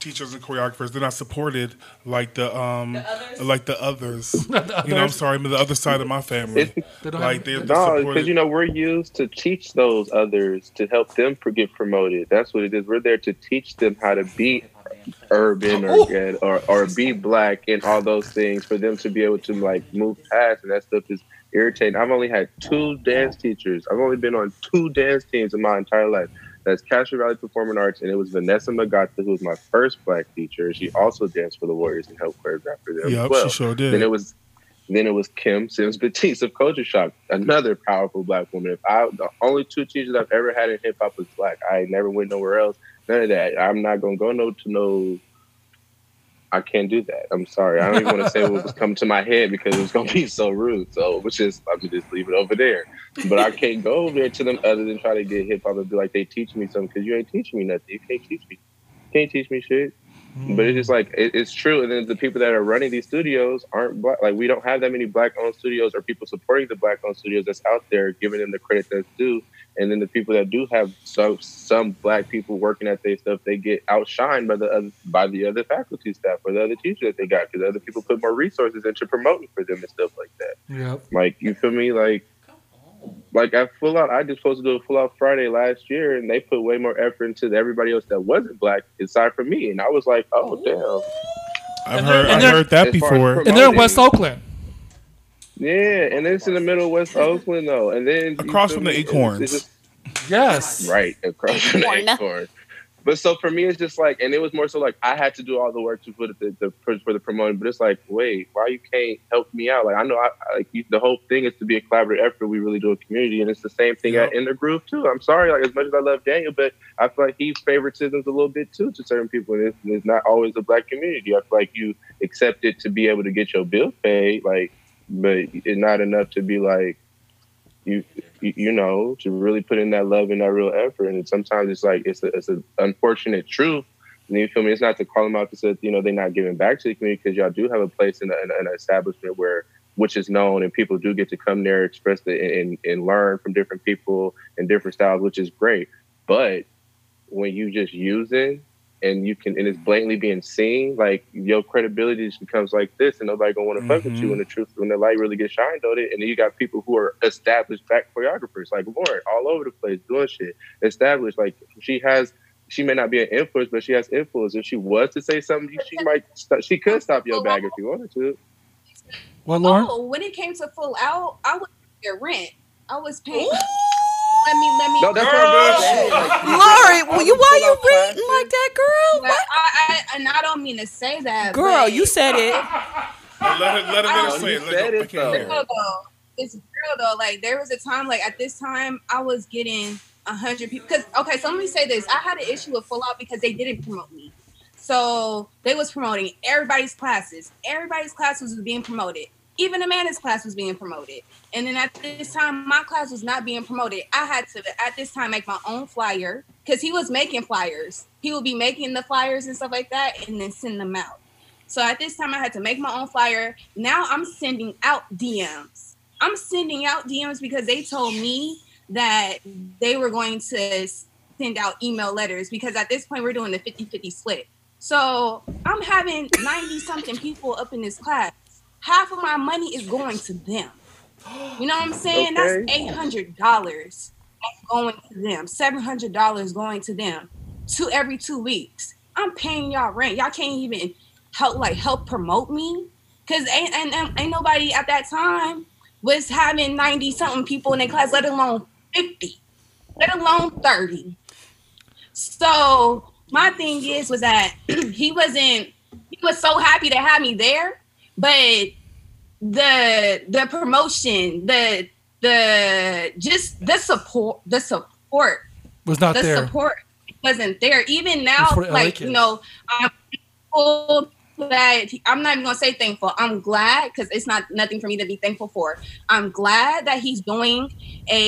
[SPEAKER 4] teachers and choreographers. They're not supported like the
[SPEAKER 7] others?
[SPEAKER 4] like the others. You know, I'm sorry, but the other side of my family. Like they're
[SPEAKER 8] no,
[SPEAKER 4] supported.
[SPEAKER 8] because you know we're used to teach those others to help them get promoted. That's what it is. We're there to teach them how to be urban or be black and all those things for them to be able to like move past, and that stuff is irritating. I've only had 2 dance teachers. I've only been on 2 dance teams in my entire life. That's Castro Valley Performing Arts, and it was Vanessa Magata, who was my first black teacher. She also danced for the Warriors and helped choreograph for them as well.
[SPEAKER 4] She sure did.
[SPEAKER 8] Then it was Kim Sims Batiste of Culture Shock, another powerful black woman. The only 2 teachers I've ever had in hip hop was black. I never went nowhere else. None of that. I'm not gonna go no. I can't do that. I'm sorry. I don't even want to say what was coming to my head because it was gonna be so rude. So I'm just leave it over there. But I can't go over there to them other than try to get hip hop and be like they teach me something because you ain't teaching me nothing. You can't teach me. You can't teach me shit. But it's just like it's true. And then the people that are running these studios aren't black. Like we don't have that many black-owned studios or people supporting the black-owned studios that's out there, giving them the credit that's due. And then the people that do have some black people working at their stuff, they get outshined by the other faculty staff or the other teachers that they got because other people put more resources into promoting for them and stuff like that.
[SPEAKER 3] Yep.
[SPEAKER 8] Like you feel me? Like at Full Out, I just supposed to do a Full Out Friday last year, and they put way more effort into everybody else that wasn't black aside from me, and I was like, oh damn.
[SPEAKER 4] I've heard that before.
[SPEAKER 3] And they're in West Oakland.
[SPEAKER 8] Yeah, and it's in the middle of West Oakland though, and then
[SPEAKER 4] across from the Acorns.
[SPEAKER 3] Yes,
[SPEAKER 8] right across from the Acorns. But so for me, it's just like, and it was more so like I had to do all the work to put it for the promoting. But it's like, wait, why you can't help me out? Like I know, the whole thing is to be a collaborative effort. We really do a community, and it's the same thing in the group too. I'm sorry, like as much as I love Daniel, but I feel like he favoritisms a little bit too to certain people. And it's not always a black community. I feel like you accept it to be able to get your bill paid, like, but it's not enough to be like. You know, to really put in that love and that real effort. And sometimes it's like, it's an unfortunate truth. And you feel me? It's not to call them out to say, you know, they're not giving back to the community because y'all do have a place in an establishment which is known and people do get to come there, express it and learn from different people and different styles, which is great. But when you just using and it's blatantly being seen, like your credibility just becomes like this, and nobody gonna want to fuck with you when the light really gets shined on it. And then you got people who are established black choreographers, like Lauren, all over the place doing shit. Established, like she may not be an influence, but she has influence. If she was to say something, she could stop your bag if you wanted to.
[SPEAKER 3] What, Lauren?
[SPEAKER 5] Oh, when it came to Full Out, I was paying rent. I was paying. Let me.
[SPEAKER 8] No, that's what I'm saying.
[SPEAKER 7] Lauren, why you reading like that, girl?
[SPEAKER 5] I don't mean to say that,
[SPEAKER 7] girl. You said it.
[SPEAKER 4] Let her say it.
[SPEAKER 5] It's real though. Like there was a time, like at this time, I was getting 100 people. So let me say this: I had an issue with Full Out because they didn't promote me. So they was promoting everybody's classes. Everybody's classes was being promoted. Even Amanda's class was being promoted. And then at this time, my class was not being promoted. I had to, at this time, make my own flyer because he was making flyers. He would be making the flyers and stuff like that and then send them out. So at this time, I had to make my own flyer. Now I'm sending out DMs. I'm sending out DMs because they told me that they were going to send out email letters because at this point, we're doing the 50-50 split. So I'm having 90-something people up in this class. Half of my money is going to them. You know what I'm saying? Okay. That's $800 going to them. $700 going to them. Every 2 weeks. I'm paying y'all rent. Y'all can't even help promote me. Cause ain't nobody at that time was having 90-something people in their class, let alone 50, let alone 30. So my thing was that he was so happy to have me there. But the promotion, the support
[SPEAKER 3] was not there.
[SPEAKER 5] The support wasn't there. Even now, like, you know, I'm thankful that I'm not even gonna say thankful. I'm glad because it's not nothing for me to be thankful for. I'm glad that he's doing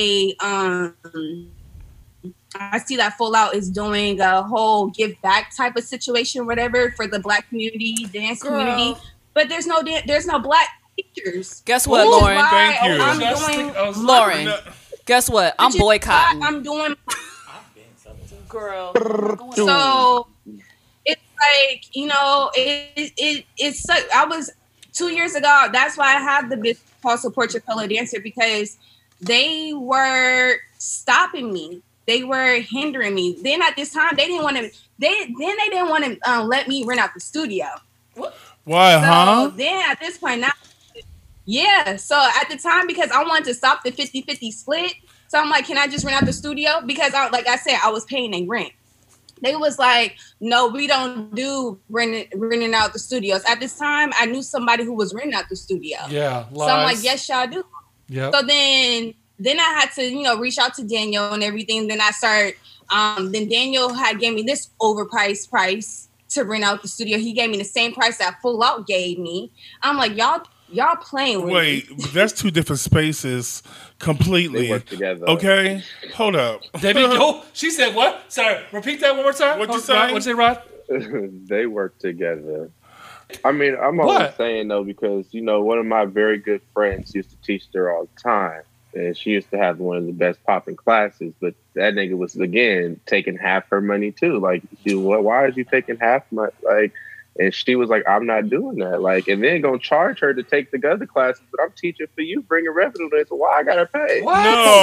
[SPEAKER 5] I see that Full Out is doing a whole give back type of situation, whatever, for the black community, dance community. But there's no black teachers.
[SPEAKER 7] Guess what, Lauren?
[SPEAKER 4] Thank you.
[SPEAKER 7] Lauren, guess what? I'm boycotting.
[SPEAKER 5] I'm doing.
[SPEAKER 7] Girl.
[SPEAKER 5] So like, you know, it's I was 2 years ago. That's why I have the business called Support Your Fellow Dancer, because they were stopping me. They were hindering me. Then at this time, they didn't want to. They didn't want to let me rent out the studio.
[SPEAKER 4] Why, huh?
[SPEAKER 5] Then at this point now, yeah. So at the time, because I wanted to stop the 50-50 split, so I'm like, can I just rent out the studio? Because like I said, I was paying a rent. They was like, no, we don't do renting out the studios. At this time, I knew somebody who was renting out the studio.
[SPEAKER 3] Yeah, lies.
[SPEAKER 5] So I'm like, yes, y'all do.
[SPEAKER 3] Yeah.
[SPEAKER 5] So then I had to, you know, reach out to Daniel and everything. Then I started. Then Daniel had gave me this overpriced price to rent out the studio. He gave me the same price that Full Out gave me. I'm like, y'all playing with me.
[SPEAKER 4] Wait, that's two different spaces completely.
[SPEAKER 8] They work together.
[SPEAKER 4] Okay, hold up.
[SPEAKER 3] David, go. She said what? Sorry, repeat that one more time.
[SPEAKER 4] What'd you say?
[SPEAKER 3] What'd you say, Rod?
[SPEAKER 8] They work together. I mean, I'm always saying though, because you know, one of my very good friends used to teach there all the time, and she used to have one of the best popping classes. But that nigga was again taking half her money too. Like, why is you taking half my like? And she was like, I'm not doing that. Like, and then gonna charge her to take the other classes, but I'm teaching for you, bringing revenue to it, so why I gotta pay?
[SPEAKER 3] What?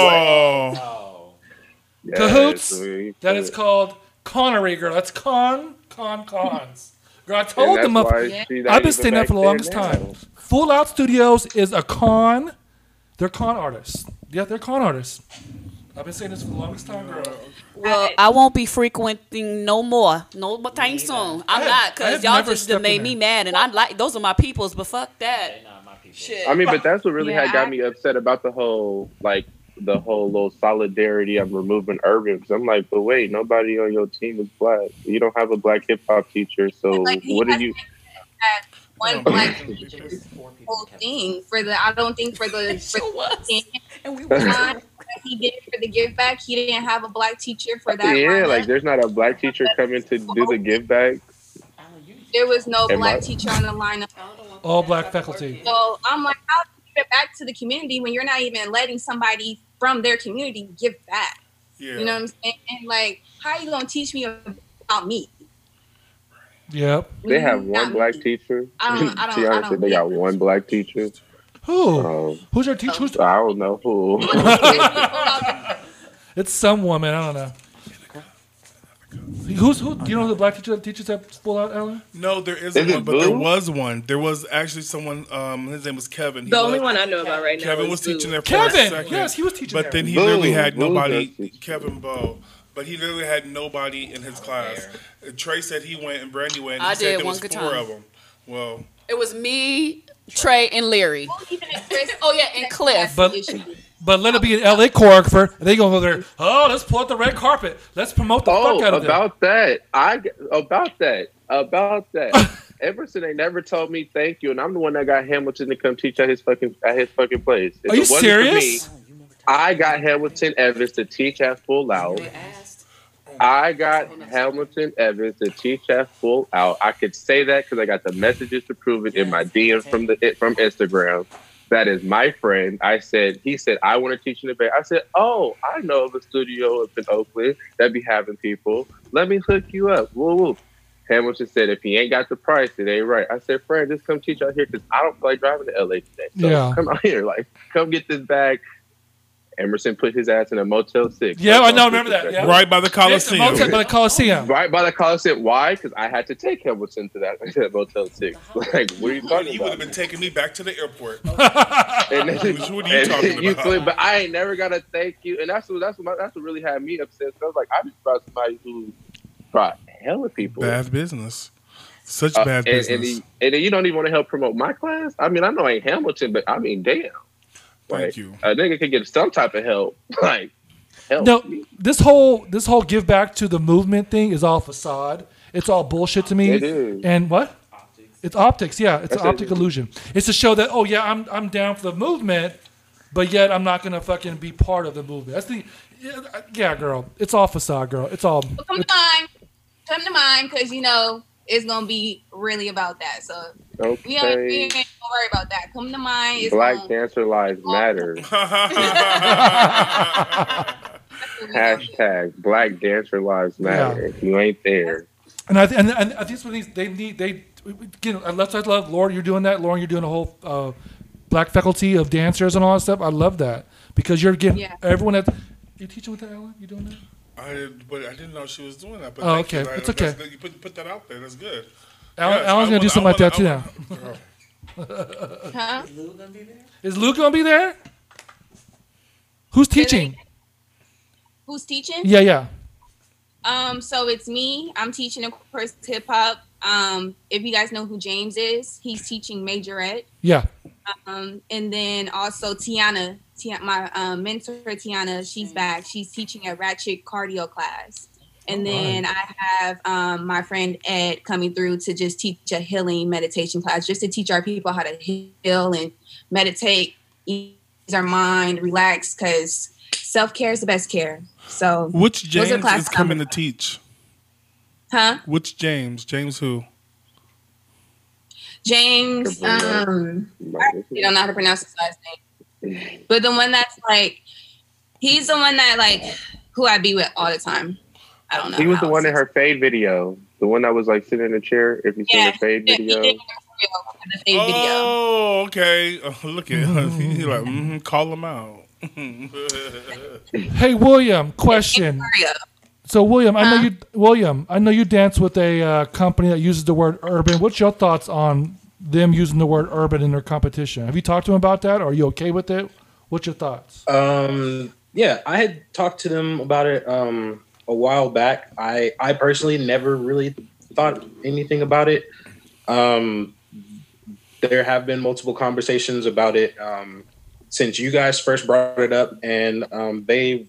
[SPEAKER 4] No.
[SPEAKER 8] Yes,
[SPEAKER 3] Cahoots?
[SPEAKER 8] so
[SPEAKER 3] That is called connery, girl. That's cons. Girl, I told them up. I've been saying that for the longest time. Full Out Studios is a con. They're con artists. Yeah, they're con artists. I've been saying this for the longest time, girl.
[SPEAKER 7] Well, I won't be frequenting no more time soon. I'm not, because y'all just made me mad, and I like those are my peoples, but fuck that. Shit.
[SPEAKER 8] I mean, but that's what really had got me upset about the whole little solidarity of removing Urban. Because I'm like, but wait, nobody on your team is black. You don't have a black hip hop teacher, so
[SPEAKER 5] like,
[SPEAKER 8] what are you?
[SPEAKER 5] One black teacher whole thing for the. I don't think for the. And we were he did for the give back. He didn't have a black teacher for that.
[SPEAKER 8] Yeah, like there's not a black teacher coming to do the give back.
[SPEAKER 5] There was no black teacher on the lineup.
[SPEAKER 3] All black faculty.
[SPEAKER 5] So I'm like, how do you give it back to the community when you're not even letting somebody from their community give back? Yeah. You know what I'm saying? And like, how are you gonna teach me about me?
[SPEAKER 3] Yep.
[SPEAKER 8] They have one black teacher. I don't they got one black teacher.
[SPEAKER 3] Who? Who's your teacher?
[SPEAKER 8] I don't know who.
[SPEAKER 3] It's some woman. I don't know. Who? Do you know who the black teacher that teaches at Full Out, Ellen?
[SPEAKER 4] No, there isn't one, but there was one. There was actually someone. His name was Kevin.
[SPEAKER 9] The only one I know about right now.
[SPEAKER 4] Kevin was teaching there for
[SPEAKER 3] Kevin.
[SPEAKER 4] a second.
[SPEAKER 3] Yes, he was teaching.
[SPEAKER 4] But then he literally had nobody. Kevin Bow. But he literally had nobody in his class. Trey said he went and Brandy went. And
[SPEAKER 7] I
[SPEAKER 4] said
[SPEAKER 7] did
[SPEAKER 4] there
[SPEAKER 7] one
[SPEAKER 4] was
[SPEAKER 7] good
[SPEAKER 4] 4
[SPEAKER 7] time.
[SPEAKER 4] of them. Well,
[SPEAKER 7] it was me, Trey, and Larry. Oh yeah, and Cliff.
[SPEAKER 3] But let it be an LA choreographer. They gonna go there. Oh, let's pull out the red carpet. Let's promote the fuck out of them.
[SPEAKER 8] About that. Emerson ain't never told me thank you, and I'm the one that got Hamilton to come teach at his fucking place.
[SPEAKER 3] Are you serious?
[SPEAKER 8] I got Hamilton Evans to teach at Full Out. I got Hamilton Evans to teach at Full Out. I could say that because I got the messages to prove it in my DMs from Instagram. That is my friend. He said, I want to teach in the Bay. I said, oh, I know of a studio up in Oakland that be having people. Let me hook you up. Woo woo. Hamilton said, if he ain't got the price, it ain't right. I said, friend, just come teach out here because I don't feel like driving to LA today. So come out here. Like, come get this bag. Emerson put his ass in a Motel 6.
[SPEAKER 3] Yeah, I know. Remember that. Yeah.
[SPEAKER 4] Right by the Coliseum.
[SPEAKER 3] By the Coliseum.
[SPEAKER 8] Right by the Coliseum. Why? Because I had to take Hamilton to that Motel 6. Like, what are you talking about?
[SPEAKER 4] You would have been taking me back to the airport.
[SPEAKER 8] What are you talking about? But I ain't never got to thank you. And that's what really had me upset. So I was like, I just brought somebody who brought hella people.
[SPEAKER 4] Bad business. Such bad business.
[SPEAKER 8] And then you don't even want to help promote my class? I mean, I know I ain't Hamilton, but I mean, damn.
[SPEAKER 4] Thank you.
[SPEAKER 8] A nigga could get some type of help. Like, help.
[SPEAKER 3] No, this whole give back to the movement thing is all facade. It's all bullshit to me.
[SPEAKER 8] It is.
[SPEAKER 3] And what? It's optics. Yeah, it's an optic illusion. It's to show that I'm down for the movement, but yet I'm not gonna fucking be part of the movement. That's girl. It's all facade, girl. It's all.
[SPEAKER 5] Well, come to mind, because it's gonna be really about that. So we ain't gonna worry about that. Come to mind.
[SPEAKER 8] Black Dancer Lives Matter. Hashtag Black Dancer Lives Matter. If you ain't there.
[SPEAKER 3] And I think that's what they need. I love Lauren. You're doing that. Lauren, you're doing a whole black faculty of dancers and all that stuff. I love that because you're getting everyone that. You teaching with that, Ellen? You doing that?
[SPEAKER 4] But I didn't know she was doing that. But
[SPEAKER 3] okay, it's okay.
[SPEAKER 4] You put that out there. That's good.
[SPEAKER 3] Alan's gonna do something like that too now.
[SPEAKER 5] Huh?
[SPEAKER 3] Is Lou gonna be there? Who's teaching?
[SPEAKER 5] Who's teaching?
[SPEAKER 3] Yeah.
[SPEAKER 5] So it's me. I'm teaching, of course, hip hop. If you guys know who James is, he's teaching majorette.
[SPEAKER 3] Yeah.
[SPEAKER 5] And then also Tiana, my mentor Tiana, she's back. She's teaching a ratchet cardio class. And then I have my friend Ed coming through to just teach a healing meditation class, just to teach our people how to heal and meditate, ease our mind, relax, because self-care is the best care. So
[SPEAKER 4] which James is coming to teach?
[SPEAKER 5] Huh?
[SPEAKER 4] Which James? James who?
[SPEAKER 5] James, I don't know how to pronounce his last name. But the one that's like, he's the one that like, who I be with all the time. I don't know.
[SPEAKER 8] He was the one in her fade video. The one that was like sitting in a chair. If you seen the fade video.
[SPEAKER 4] Oh, okay. Look at him. He's like, call him out.
[SPEAKER 3] Hey, William, question. So, William, I know you dance with a company that uses the word urban. What's your thoughts on them using the word urban in their competition? Have you talked to them about that? Or are you okay with it? What's your thoughts?
[SPEAKER 6] Yeah, I had talked to them about it a while back. I personally never really thought anything about it. There have been multiple conversations about it since you guys first brought it up, and they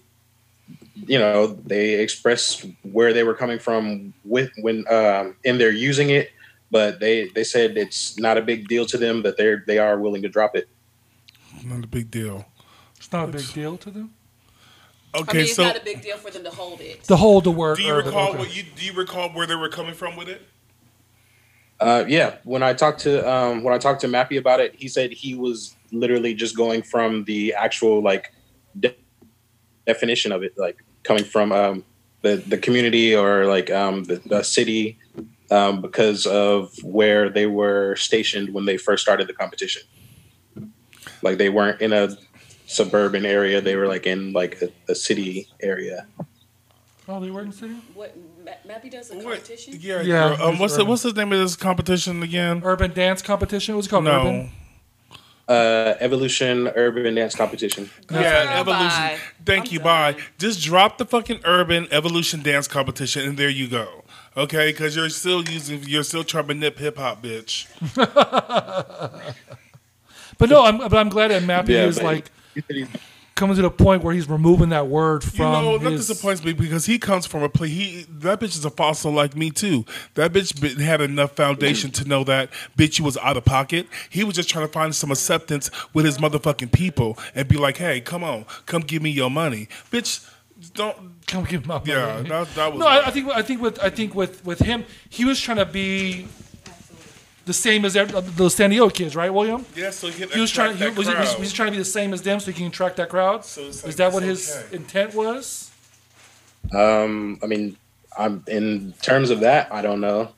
[SPEAKER 6] expressed where they were coming from with when in their using it, but they said it's not a big deal to them, that they are willing to drop it.
[SPEAKER 4] Not a big deal.
[SPEAKER 3] It's not a big deal to them.
[SPEAKER 4] Okay,
[SPEAKER 7] it's not a big deal for them to hold it.
[SPEAKER 3] To hold the word.
[SPEAKER 4] Do you recall do you recall where they were coming from with it?
[SPEAKER 6] Yeah, when I talked to Mappy about it, he said he was literally just going from the actual like definition of it, like coming from the community or like the city, because of where they were stationed when they first started the competition. Like they weren't in a suburban area; they were like in like a city area.
[SPEAKER 3] Oh, they were in the city?
[SPEAKER 7] What, Mappy does a competition?
[SPEAKER 4] Yeah. What's the name of this competition again?
[SPEAKER 3] Urban dance competition? What's it called?
[SPEAKER 4] No.
[SPEAKER 3] Urban?
[SPEAKER 6] Evolution Urban Dance Competition.
[SPEAKER 4] Yeah, Evolution. Thank you. Bye. Just drop the fucking Urban Evolution Dance Competition, and there you go. Okay, because you're still trying to nip hip hop, bitch.
[SPEAKER 3] But no, I'm glad that Mappy is like coming to the point where he's removing that word from.
[SPEAKER 4] That disappoints me because he comes from a place. That bitch is a fossil like me too. That bitch had enough foundation to know that bitch, you was out of pocket. He was just trying to find some acceptance with his motherfucking people and be like, hey, come on, come give me your money, bitch. Don't
[SPEAKER 3] come give me my money.
[SPEAKER 4] Yeah, that was.
[SPEAKER 3] No, I think with him, he was trying to be the same as those San Diego kids, right, William?
[SPEAKER 4] Yeah, so he
[SPEAKER 3] was trying. He was trying to be the same as them, so he can attract that crowd. So is that what his intent was?
[SPEAKER 6] I mean, I'm in terms of that, I don't know.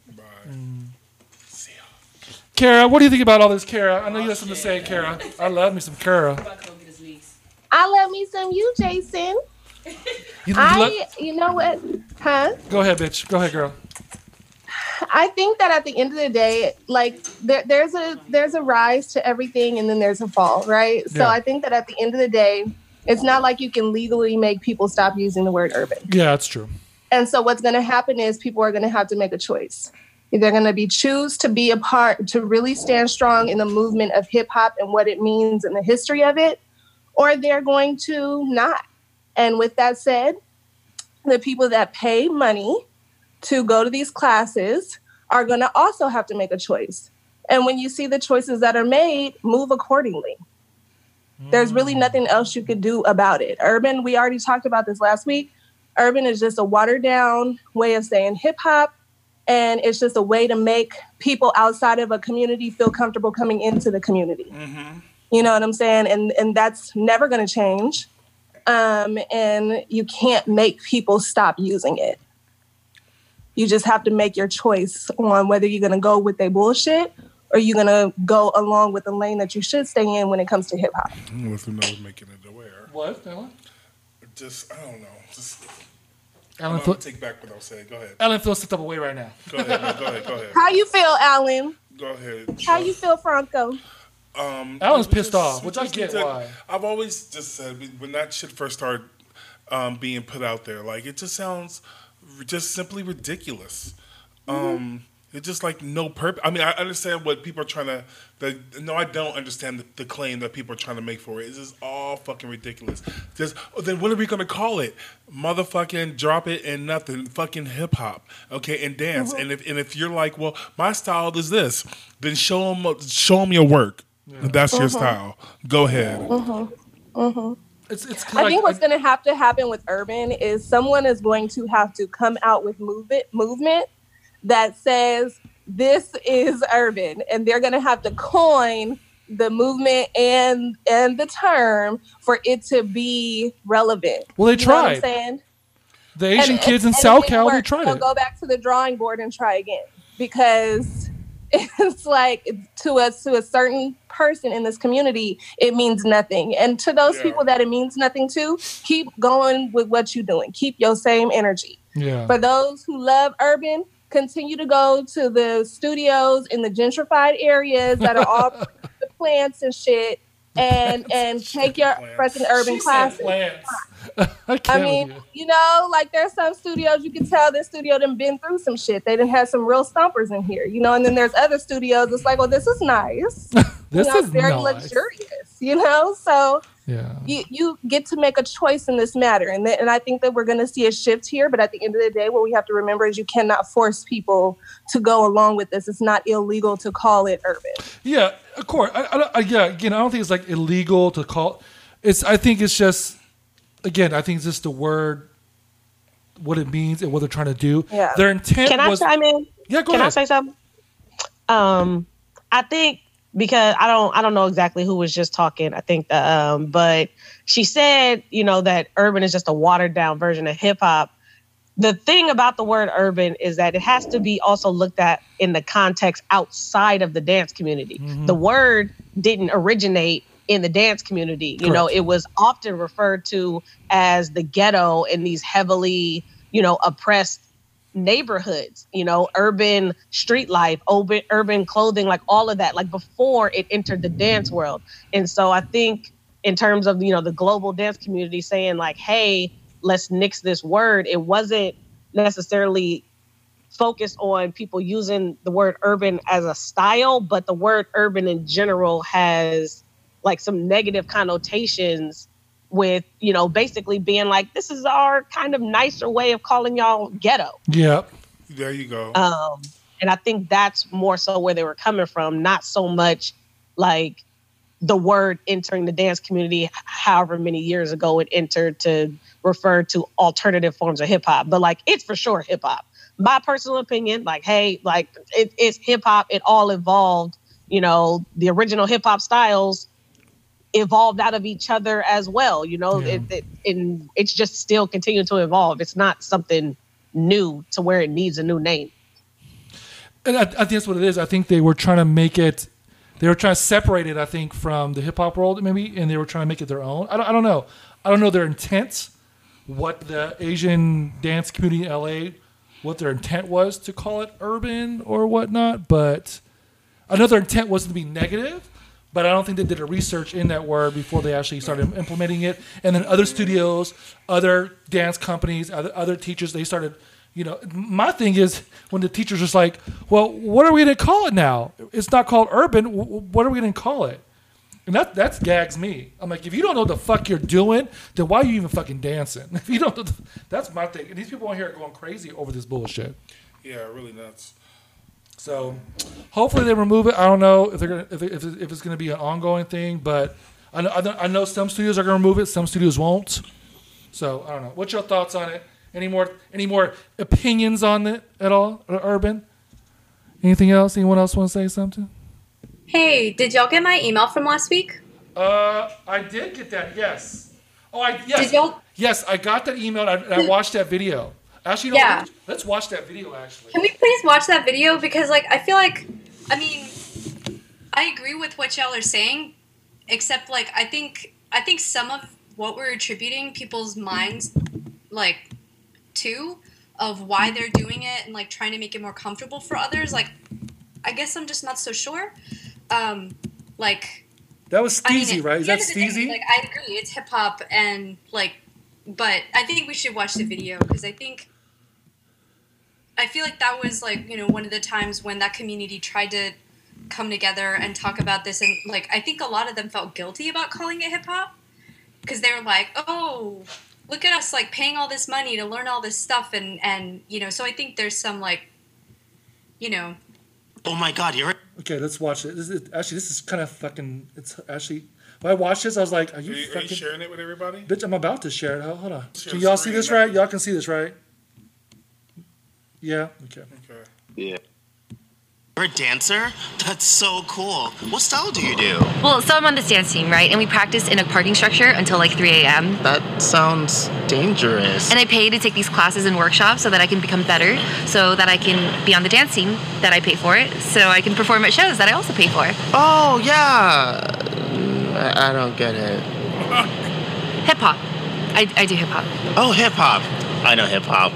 [SPEAKER 3] Kara, what do you think about all this, Kara? I know you have something to say, Kara. I love me some Kara.
[SPEAKER 9] I love me some you, Jason. You know what? Huh?
[SPEAKER 3] Go ahead, bitch. Go ahead, girl.
[SPEAKER 9] I think that at the end of the day, like there's a rise to everything and then there's a fall, right? Yeah. So I think that at the end of the day, it's not like you can legally make people stop using the word urban.
[SPEAKER 3] Yeah, that's true.
[SPEAKER 9] And so what's going to happen is people are going to have to make a choice. They're going to choose to be a part, to really stand strong in the movement of hip hop and what it means and the history of it, or they're going to not. And with that said, the people that pay money to go to these classes are going to also have to make a choice. And when you see the choices that are made, move accordingly. There's really nothing else you could do about it. Urban, we already talked about this last week. Urban is just a watered down way of saying hip hop. And it's just a way to make people outside of a community feel comfortable coming into the community. Mm-hmm. You know what I'm saying? And that's never going to change. And you can't make people stop using it. You just have to make your choice on whether you're going to go with their bullshit or you're going to go along with the lane that you should stay in when it comes to hip hop.
[SPEAKER 4] Listen, I was making it aware.
[SPEAKER 3] What, Alan?
[SPEAKER 4] Just, I don't know. Just,
[SPEAKER 3] Alan,
[SPEAKER 4] take back what I was saying. Go ahead.
[SPEAKER 3] Alan feels some type of way right now.
[SPEAKER 4] Go ahead.
[SPEAKER 9] How you feel, Alan?
[SPEAKER 4] Go ahead.
[SPEAKER 9] How you feel, Franco?
[SPEAKER 3] Alan's pissed off, which I get why.
[SPEAKER 4] I've always just said when that shit first started being put out there, like it just sounds just simply ridiculous. It's just like no purpose. I mean, I understand what people are trying to. No, I don't understand the claim that people are trying to make for it. It's just all fucking ridiculous. Just then, what are we gonna call it? Motherfucking drop it and nothing. Fucking hip hop, okay, and dance. And if you're like, well, my style is this, then show them your work. Yeah. If that's your style. Go ahead.
[SPEAKER 9] I think what's going to happen with urban is someone is going to have to come out with movement that says this is urban, and they're going to have to coin the movement and the term for it to be relevant.
[SPEAKER 3] Well, they tried.
[SPEAKER 9] You know what I'm saying?
[SPEAKER 3] The Asian kids in SoCal, they tried it.
[SPEAKER 9] Go back to the drawing board and try again, because it's like to a certain person in this community, it means nothing. And to those people that it means nothing to, keep going with what you're doing. Keep your same energy. Yeah. For those who love urban, continue to go to the studios in the gentrified areas that are all the plants and shit, and take your fucking urban classes. I mean, you know, like there's some studios you can tell this studio done been through some shit. They done had some real stompers in here, you know. And then there's other studios. It's like, well, this is nice.
[SPEAKER 3] This is
[SPEAKER 9] very
[SPEAKER 3] nice.
[SPEAKER 9] Luxurious, you know. So
[SPEAKER 3] yeah,
[SPEAKER 9] you get to make a choice in this matter, and I think that we're going to see a shift here. But at the end of the day, what we have to remember is you cannot force people to go along with this. It's not illegal to call it urban.
[SPEAKER 3] Yeah, of course. Again, I don't think it's like illegal to call. I think it's just. Again, I think it's just the word, what it means and what they're trying to do. Yeah. Their intent was...
[SPEAKER 10] Can I chime in?
[SPEAKER 3] Yeah, go ahead.
[SPEAKER 10] Can I say something? I think, because I don't know exactly who was just talking. I think, but she said, you know, that urban is just a watered down version of hip hop. The thing about the word urban is that it has to be also looked at in the context outside of the dance community. Mm-hmm. The word didn't originate in the dance community. You know, it was often referred to as the ghetto in these heavily, you know, oppressed neighborhoods, you know, urban street life, urban clothing, like all of that, like before it entered the dance world. And so I think in terms of, you know, the global dance community saying like, hey, let's nix this word, it wasn't necessarily focused on people using the word urban as a style, but the word urban in general has like some negative connotations with, you know, basically being like, this is our kind of nicer way of calling y'all ghetto.
[SPEAKER 3] Yeah.
[SPEAKER 4] There you go.
[SPEAKER 10] And I think that's more so where they were coming from, not so much like the word entering the dance community, however many years ago it entered to refer to alternative forms of hip hop. But like, it's for sure hip hop. My personal opinion, like, hey, like it's hip hop. It all evolved, you know, the original hip hop styles evolved out of each other as well, you know. It's just still continuing to evolve. It's not something new to where it needs a new name.
[SPEAKER 3] And I think that's what it is. I think they were trying to make it, they were trying to separate it, I think, from the hip hop world maybe, and they were trying to make it their own. I don't know. I don't know their intent, what the Asian dance community in LA, what their intent was to call it urban or whatnot, but I know their intent wasn't to be negative. But I don't think they did a research in that word before they actually started implementing it. And then other studios, other dance companies, other teachers, they started, you know, my thing is when the teachers was like, well, what are we going to call it now? It's not called urban. What are we going to call it? And that gags me. I'm like, if you don't know what the fuck you're doing, then why are you even fucking dancing? If you don't know, that's my thing. And these people on here are going crazy over this bullshit.
[SPEAKER 4] Yeah, really nuts.
[SPEAKER 3] So, hopefully they remove it. I don't know if they're gonna if it's going to be an ongoing thing, but I know some studios are going to remove it, some studios won't. So I don't know. What's your thoughts on it? Any more opinions on it at all? Urban? Anything else? Anyone else want to say something?
[SPEAKER 11] Hey, did y'all get my email from last week?
[SPEAKER 3] I did get that. Yes. Oh, yes.
[SPEAKER 11] Did y'all?
[SPEAKER 3] Yes, I got that email. I watched that video. Actually,
[SPEAKER 11] Yeah.
[SPEAKER 3] Let's watch that video. Actually,
[SPEAKER 11] Can we please watch that video? Because like I feel like, I mean, I agree with what y'all are saying, except like I think some of what we're attributing people's minds like to of why they're doing it and like trying to make it more comfortable for others. Like, I guess I'm just not so sure. Like
[SPEAKER 3] that was Steezy, right? Is that Steezy?
[SPEAKER 11] Like I agree, it's hip hop and like, but I think we should watch the video because I feel like that was like, you know, one of the times when that community tried to come together and talk about this, and like I think a lot of them felt guilty about calling it hip hop because they were like, oh, look at us like paying all this money to learn all this stuff, and you know, so I think there's some like, you know.
[SPEAKER 12] Oh my God, you're
[SPEAKER 3] okay. Let's watch it. This is kind of fucking. It's actually. When I watched this, I was like, "Are you
[SPEAKER 4] sharing it with everybody?"
[SPEAKER 3] Bitch, I'm about to share it. Hold on.
[SPEAKER 4] Share
[SPEAKER 3] Can y'all
[SPEAKER 4] the
[SPEAKER 3] see
[SPEAKER 4] screen,
[SPEAKER 3] this
[SPEAKER 4] right?
[SPEAKER 3] right? Y'all can see this right? Yeah. Okay.
[SPEAKER 8] Yeah.
[SPEAKER 12] a dancer? That's so cool. What style do you do?
[SPEAKER 13] Well, so I'm on this dance team, right? And we practice in a parking structure until like 3 a.m.
[SPEAKER 12] That sounds dangerous.
[SPEAKER 13] And I pay to take these classes and workshops so that I can become better, so that I can be on the dance team that I pay for, so I can perform at shows that I also pay for.
[SPEAKER 12] Oh, yeah. I don't get it.
[SPEAKER 13] Hip hop. I do hip hop.
[SPEAKER 12] Oh, hip hop. I know hip hop.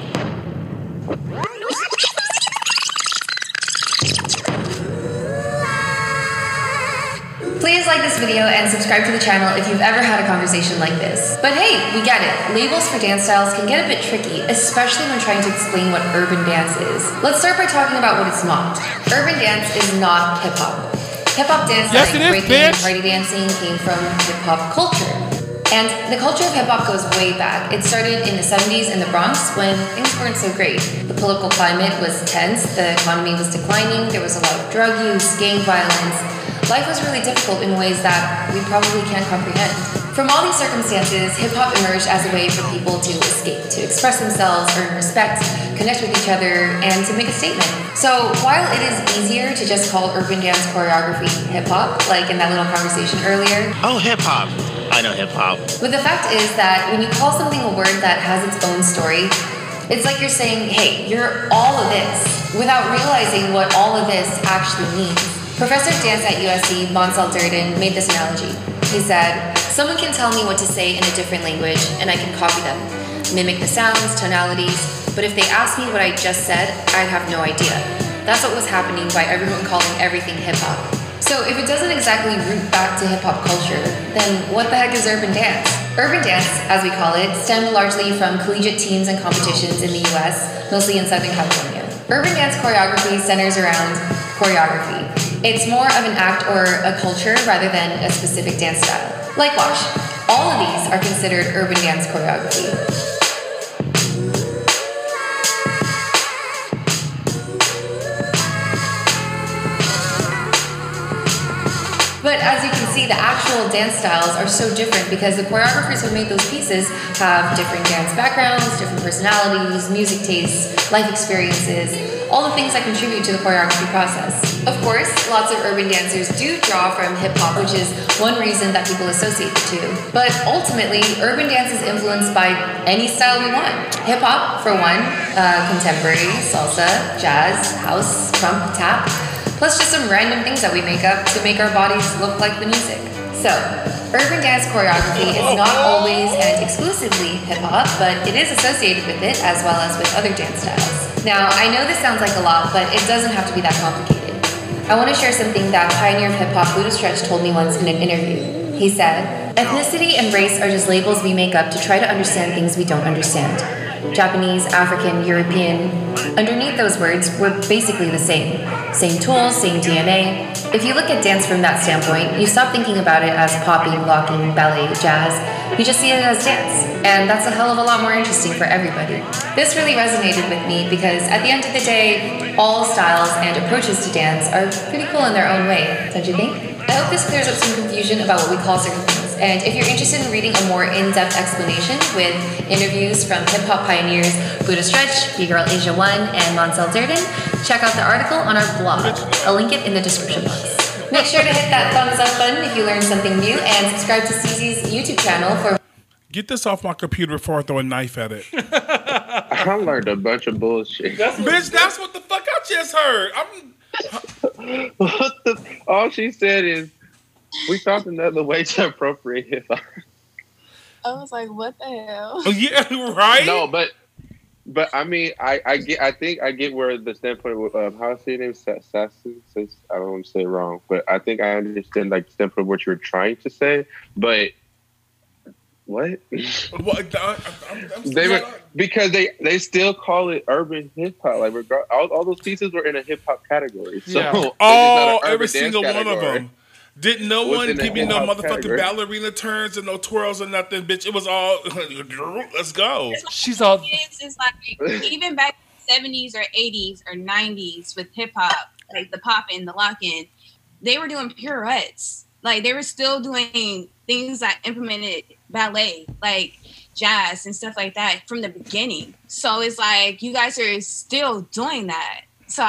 [SPEAKER 14] Please like this video and subscribe to the channel if you've ever had a conversation like this. But hey, we get it. Labels for dance styles can get a bit tricky, especially when trying to explain what urban dance is. Let's start by talking about what it's not. Urban dance is not hip-hop. Hip-hop dance like breaking and party dancing came from hip-hop culture. And the culture of hip-hop goes way back. It started in the 70s in the Bronx when things weren't so great. The political climate was tense, the economy was declining, there was a lot of drug use, gang violence. Life was really difficult in ways that we probably can't comprehend. From all these circumstances, hip-hop emerged as a way for people to escape, to express themselves, earn respect, connect with each other, and to make a statement. So while it is easier to just call urban dance choreography hip-hop, like in that little conversation earlier.
[SPEAKER 12] Oh, hip-hop. I know hip-hop.
[SPEAKER 14] But the fact is that when you call something a word that has its own story, it's like you're saying, hey, you're all of this, without realizing what all of this actually means. Professor of dance at USC, Monsal Durden, made this analogy. He said, someone can tell me what to say in a different language, and I can copy them, mimic the sounds, tonalities, but if they asked me what I just said, I'd have no idea. That's what was happening by everyone calling everything hip-hop. So if it doesn't exactly root back to hip-hop culture, then what the heck is urban dance? Urban dance, as we call it, stemmed largely from collegiate teams and competitions in the US, mostly in Southern California. Urban dance choreography centers around choreography. It's more of an act or a culture rather than a specific dance style. Like watch, all of these are considered urban dance choreography. But as you can see, the actual dance styles are so different because the choreographers who made those pieces have different dance backgrounds, different personalities, music tastes, life experiences, all the things that contribute to the choreography process. Of course, lots of urban dancers do draw from hip-hop, which is one reason that people associate the two. But ultimately, urban dance is influenced by any style we want. Hip-hop, for one, contemporary, salsa, jazz, house, crump, tap, plus just some random things that we make up to make our bodies look like the music. So, urban dance choreography is not always and exclusively hip-hop, but it is associated with it as well as with other dance styles. Now, I know this sounds like a lot, but it doesn't have to be that complicated. I want to share something that pioneer of hip-hop Buddha Stretch told me once in an interview. He said, ethnicity and race are just labels we make up to try to understand things we don't understand. Japanese, African, European. Underneath those words, we're basically the same. Same tools, same DNA. If you look at dance from that standpoint, you stop thinking about it as popping, locking, ballet, jazz. You just see it as dance. And that's a hell of a lot more interesting for everybody. This really resonated with me because at the end of the day, all styles and approaches to dance are pretty cool in their own way, don't you think? I hope this clears up some confusion about what we call certain things. And if you're interested in reading a more in-depth explanation with interviews from hip-hop pioneers Buddha Stretch, B-Girl Asia 1, and Monsal Durden, check out the article on our blog. I'll link it in the description box. Make sure to hit that thumbs up button if you learned something new, and subscribe to Cece's YouTube channel for...
[SPEAKER 4] Get this off my computer before I throw a knife at it.
[SPEAKER 8] I learned a bunch of bullshit.
[SPEAKER 4] Bitch, that's what the fuck I just heard.
[SPEAKER 8] All she said is, we found another way to appropriate hip hop.
[SPEAKER 5] I was like, what the hell?
[SPEAKER 4] Oh, yeah, right?
[SPEAKER 8] No, but I mean, I think I get where the standpoint of how is her name? Sassy? I don't want to say it wrong, but I think I understand like the standpoint of what you're trying to say. But what? Because they still call it urban hip hop. Like all those pieces were in a hip hop category. So
[SPEAKER 4] every single one of them. Didn't no one give me no motherfucking ballerina turns and no twirls or nothing, bitch. It was all, let's go.
[SPEAKER 5] She's all. It's like even back in the 70s or 80s or 90s with hip hop, like the pop and the lock in, they were doing pirouettes. Like they were still doing things that implemented ballet, like jazz and stuff like that from the beginning. So it's like you guys are still doing that. So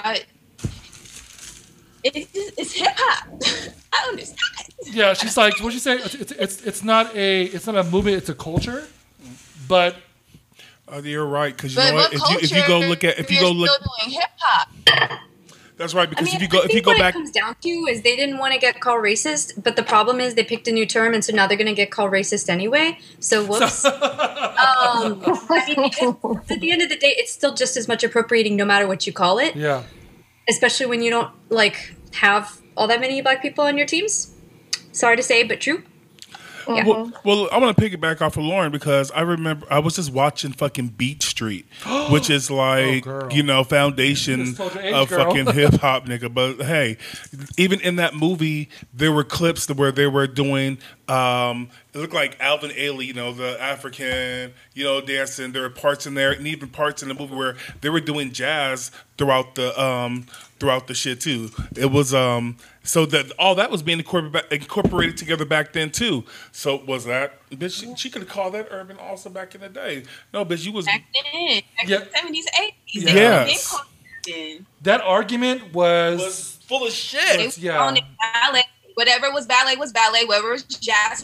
[SPEAKER 5] it's hip hop. I understand.
[SPEAKER 3] Yeah, she's like, what'd you say? It's not a movement. It's a culture. But
[SPEAKER 4] you're right, because you know what? If you go look,
[SPEAKER 5] still doing hip hop.
[SPEAKER 4] That's right, because if you go back,
[SPEAKER 11] what it comes down to is they didn't want to get called racist, but the problem is they picked a new term, and so now they're going to get called racist anyway. So whoops. I mean, at the end of the day, it's still just as much appropriating, no matter what you call it.
[SPEAKER 3] Yeah.
[SPEAKER 11] Especially when you don't have all that many black people on your teams. Sorry to say, but true. Yeah.
[SPEAKER 4] Well, I want to piggyback off of Lauren because I remember I was just watching fucking Beat Street, which is like foundation of fucking hip hop, nigga. But hey, even in that movie, there were clips where they were doing. It looked like Alvin Ailey, the African, dancing. There were parts in there, and even parts in the movie where they were doing jazz throughout the shit too. It was so that all that was being incorporated together back then too. So was that bitch? She could have called that urban also back in the day. No, bitch, you was
[SPEAKER 5] back then, in the 70s, 80s.
[SPEAKER 3] Yes. That argument was
[SPEAKER 4] full of shit.
[SPEAKER 5] Ballet. Whatever was ballet was ballet. Whatever was jazz.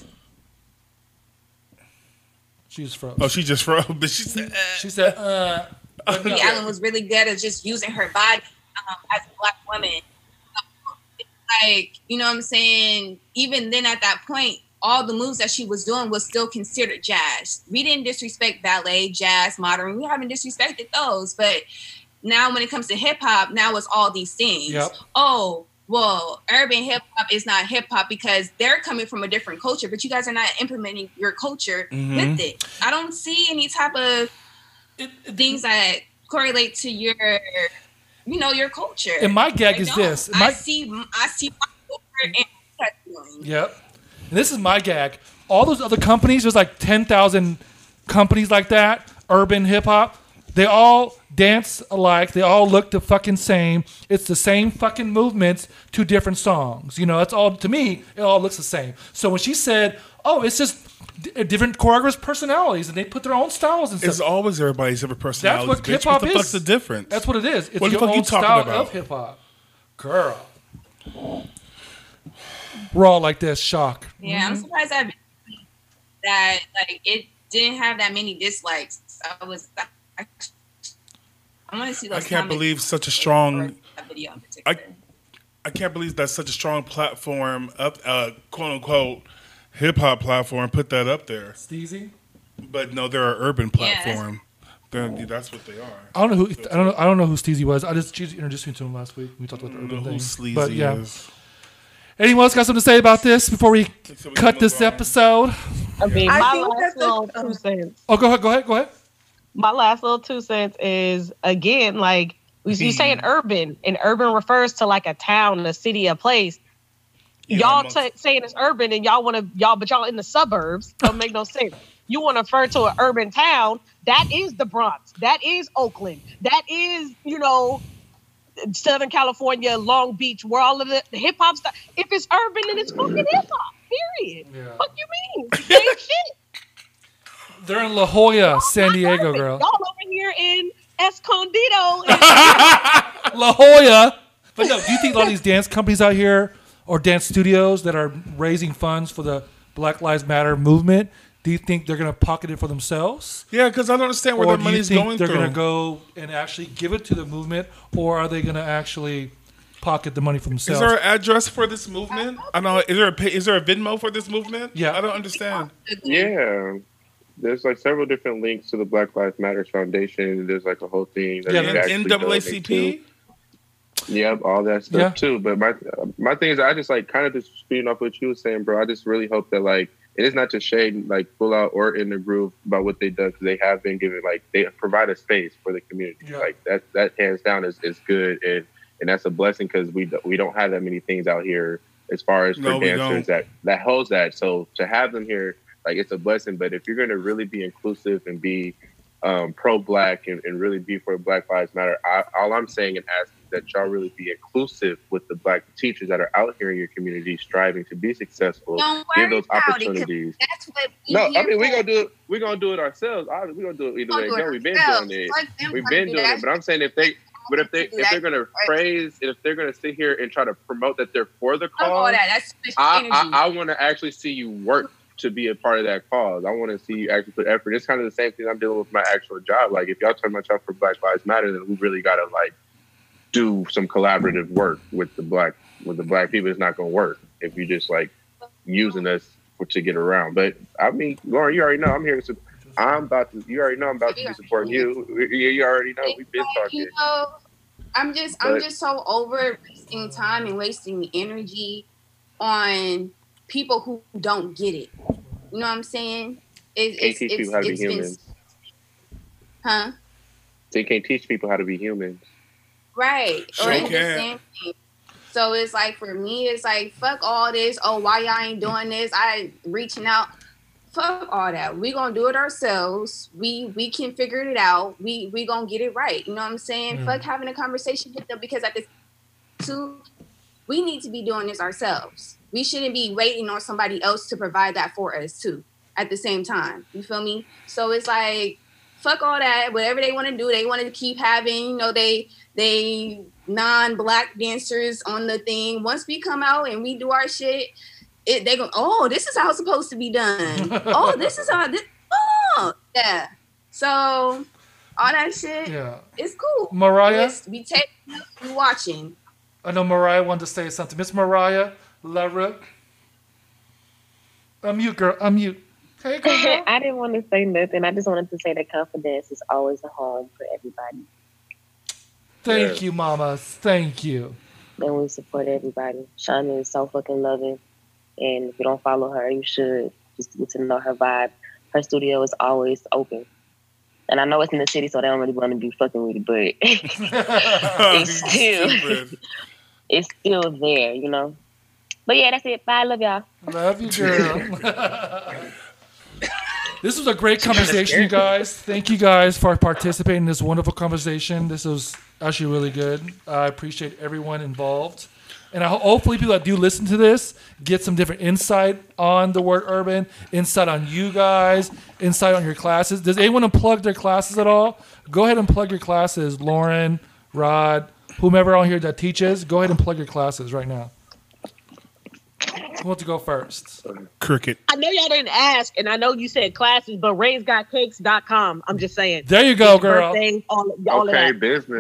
[SPEAKER 3] She just froze.
[SPEAKER 4] Oh, she just froze. But she said,
[SPEAKER 5] Allen was really good at just using her body as a black woman. It's like, you know what I'm saying? Even then at that point, all the moves that she was doing was still considered jazz. We didn't disrespect ballet, jazz, modern. We haven't disrespected those. But now when it comes to hip hop, now it's all these things.
[SPEAKER 3] Yep.
[SPEAKER 5] Oh, well, urban hip hop is not hip hop because they're coming from a different culture, but you guys are not implementing your culture with it. I don't see any type of things that correlate to your culture.
[SPEAKER 3] And my gag is this.
[SPEAKER 5] I see my culture and
[SPEAKER 3] yep. And this is my gag. All those other companies, there's like 10,000 companies like that, urban hip hop. They all dance alike. They all look the fucking same. It's the same fucking movements to different songs. That's all, to me, it all looks the same. So when she said, oh, it's just different choreographers' personalities and they put their own styles and stuff.
[SPEAKER 4] It's always everybody's different personalities.
[SPEAKER 3] That's what hip hop is.
[SPEAKER 4] What the fuck's the difference?
[SPEAKER 3] That's what it is. It's
[SPEAKER 4] what
[SPEAKER 3] your
[SPEAKER 4] the fuck
[SPEAKER 3] own
[SPEAKER 4] you talking
[SPEAKER 3] style
[SPEAKER 4] about?
[SPEAKER 3] of hip hop. Girl. We're all like this, shock.
[SPEAKER 5] Yeah, I'm surprised that it didn't have that many dislikes. I want to see those.
[SPEAKER 4] I can't believe such a strong video in particular. I can't believe that's such a strong platform up, quote unquote, hip hop platform. Put that up there.
[SPEAKER 3] Steezy.
[SPEAKER 4] But no, they're an urban platform. That's what they are.
[SPEAKER 3] I don't know who Steezy was. She introduced me to him last week. We talked about the urban thing.
[SPEAKER 4] Who Sleazy is.
[SPEAKER 3] Anyone else got something to say about this before we cut this episode?
[SPEAKER 10] I mean, my last little 2 cents.
[SPEAKER 3] Oh, go ahead.
[SPEAKER 10] My last little 2 cents is, again, like, you saying urban, and urban refers to like a town, a city, a place. Y'all saying it's urban, and but y'all in the suburbs. Don't make no sense. You want to refer to an urban town, that is the Bronx. That is Oakland. That is, Southern California, Long Beach, where all of the hip hop stuff. If it's urban, then it's fucking hip hop. Period. Yeah. What you mean? Same shit.
[SPEAKER 3] They're in La Jolla, San Diego, girl.
[SPEAKER 10] Y'all over here in Escondido.
[SPEAKER 3] La Jolla. But no, do you think a lot of these dance companies out here or dance studios that are raising funds for the Black Lives Matter movement, Do you think they're going to pocket it for themselves?
[SPEAKER 4] Yeah, because I don't understand where their money's going
[SPEAKER 3] they're
[SPEAKER 4] through.
[SPEAKER 3] They're going to go and actually give it to the movement, or are they going to actually pocket the money for themselves?
[SPEAKER 4] Is there an address for this movement? I don't know. Is there a Venmo for this movement?
[SPEAKER 3] Yeah.
[SPEAKER 4] I don't understand.
[SPEAKER 8] Yeah. There's like several different links to the Black Lives Matter Foundation. There's like a whole thing. That
[SPEAKER 4] NAACP?
[SPEAKER 8] Yep, all that stuff too. But my thing is, I just like kind of just speeding off what you were saying, bro. I just really hope that like it is not just shade like Full Out or In the Groove about what they've done, because they have been given like they provide a space for the community. Yeah. Like that hands down is good, and that's a blessing because we don't have that many things out here as far as for dancers that holds that. So to have them here, like it's a blessing. But if you're going to really be inclusive and be pro-Black and really be for Black Lives Matter, all I'm saying and asking is that y'all really be inclusive with the Black teachers that are out here in your community striving to be successful. Give those opportunities.
[SPEAKER 5] That's what
[SPEAKER 8] we're gonna do it ourselves. We're gonna do it either way. No, we've been doing it. We've been doing it. But I'm saying if they're gonna praise, if they're gonna sit here and try to promote that they're for the cause, I want to actually see you work to be a part of that cause. I want to see you actually put effort. It's kind of the same thing I'm dealing with my actual job. Like if y'all talking about y'all for Black Lives Matter, then we really gotta like do some collaborative work with the black people. It's not gonna work if you just like using us to get around. But I mean, Lauren, you already know I'm here to. You already know I'm about to be supporting you. You already know we've been talking.
[SPEAKER 5] You know, I'm just so over wasting time and wasting the energy on people who don't get it. You know what I'm saying?
[SPEAKER 8] Can't teach people how to be humans.
[SPEAKER 5] Huh?
[SPEAKER 8] They can't teach people how to be humans.
[SPEAKER 5] Right. Or it's the same thing. So it's like, for me, it's like, fuck all this. Oh, why y'all ain't doing this? I reaching out. Fuck all that. We gonna do it ourselves. We can figure it out. We gonna get it right. You know what I'm saying? Fuck having a conversation with them, because at this too, we need to be doing this ourselves. We shouldn't be waiting on somebody else to provide that for us too at the same time. You feel me? So it's like, fuck all that. Whatever they want to do, they want to keep having, you know, they non-Black dancers on the thing. Once we come out and we do our shit, they go, oh, this is how it's supposed to be done. Oh, this is how this. Oh, yeah. So all that shit, it's cool.
[SPEAKER 3] Mariah,
[SPEAKER 5] we take, we watching.
[SPEAKER 3] I know Mariah wanted to say something. Miss Mariah Lara, unmute, girl. Unmute. Hey, girl.
[SPEAKER 10] I didn't want to say nothing. I just wanted to say that confidence is always a home for everybody.
[SPEAKER 3] Thank you, Mama. Thank you.
[SPEAKER 10] And we support everybody. Shauna is so fucking loving. And if you don't follow her, you should. Just get to know her vibe. Her studio is always open. And I know it's in the city, so they don't really want to be fucking with it, but it's still there, you know? But yeah, that's it. Bye. Love y'all.
[SPEAKER 3] Love you, girl. This was a great conversation, you guys. Thank you guys for participating in this wonderful conversation. This was actually really good. I appreciate everyone involved. And hopefully people that do listen to this get some different insight on the word urban, insight on you guys, insight on your classes. Does anyone unplug their classes at all? Go ahead and plug your classes. Lauren, Rod, whomever on here that teaches, go ahead and plug your classes right now. Who wants to go first?
[SPEAKER 4] Cricket.
[SPEAKER 10] I know y'all didn't ask, and I know you said classes, but RainsGotCakes.com. I'm just saying.
[SPEAKER 3] There you go, girl.
[SPEAKER 8] Okay, business.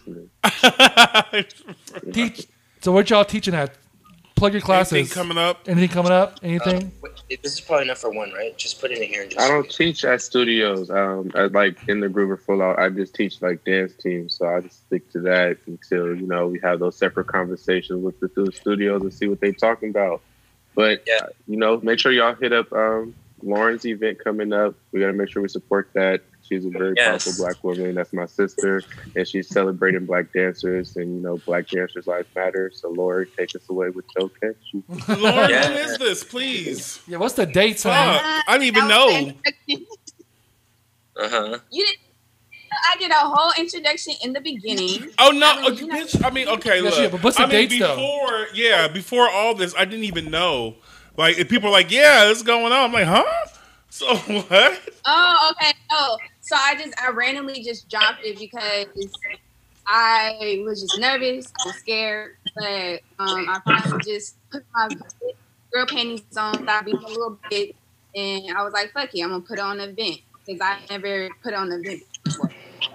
[SPEAKER 3] Teach. So what y'all teaching at? Plug your classes.
[SPEAKER 4] Anything coming up?
[SPEAKER 3] Anything?
[SPEAKER 15] This is probably enough for one, right? Just put it in here. And just
[SPEAKER 8] I don't teach at studios. Like In the Groove or Full Out, I just teach like dance teams. So I just stick to that until, you know, we have those separate conversations with the studios and see what they're talking about. But, you know, make sure y'all hit up Lauren's event coming up. We got to make sure we support that. She's a very powerful Black woman. That's my sister. And she's celebrating Black dancers. And, you know, Black dancers' lives matter. So, Lauren, take us away with your catch.
[SPEAKER 4] Lauren, when is this, please?
[SPEAKER 3] Yeah, what's the date, son?
[SPEAKER 4] I didn't even know.
[SPEAKER 5] You didn't. I did a whole introduction in the beginning.
[SPEAKER 4] Oh, no. Bitch, I mean, okay, look.
[SPEAKER 3] Yeah, but what's the dates,
[SPEAKER 4] though? Yeah, before all this, I didn't even know. Like, if people are like, yeah, this is going on. I'm like, huh? So what?
[SPEAKER 5] Oh, okay. No. So I randomly just dropped it because I was just nervous. I was scared. But I finally just put my girl panties on, stop being a little bit And I was like, fuck it, I'm gonna put on an event because I never put on an event before.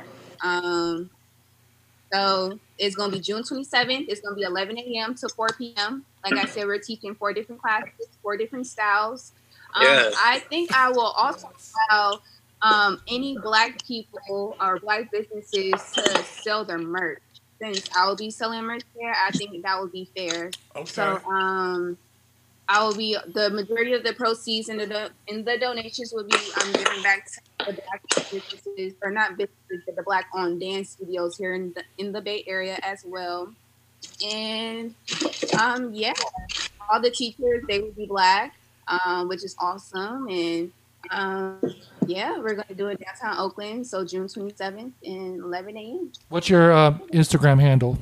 [SPEAKER 5] So it's gonna be June 27th. It's gonna be 11 a.m. to 4 p.m. Like I said, we're teaching 4 different classes, 4 different styles.
[SPEAKER 15] Yes.
[SPEAKER 5] I think I will also allow any Black people or Black businesses to sell their merch. Since I will be selling merch there, I think that would be fair.
[SPEAKER 4] Okay.
[SPEAKER 5] So I will be the majority of the proceeds and the donations will be giving back to the Black businesses, or not businesses, but the Black-owned dance studios here in the Bay Area as well. And yeah, all the teachers, they will be Black, which is awesome. And yeah, we're going to do it downtown Oakland, so June 27th and 11 a.m.
[SPEAKER 3] What's your Instagram handle?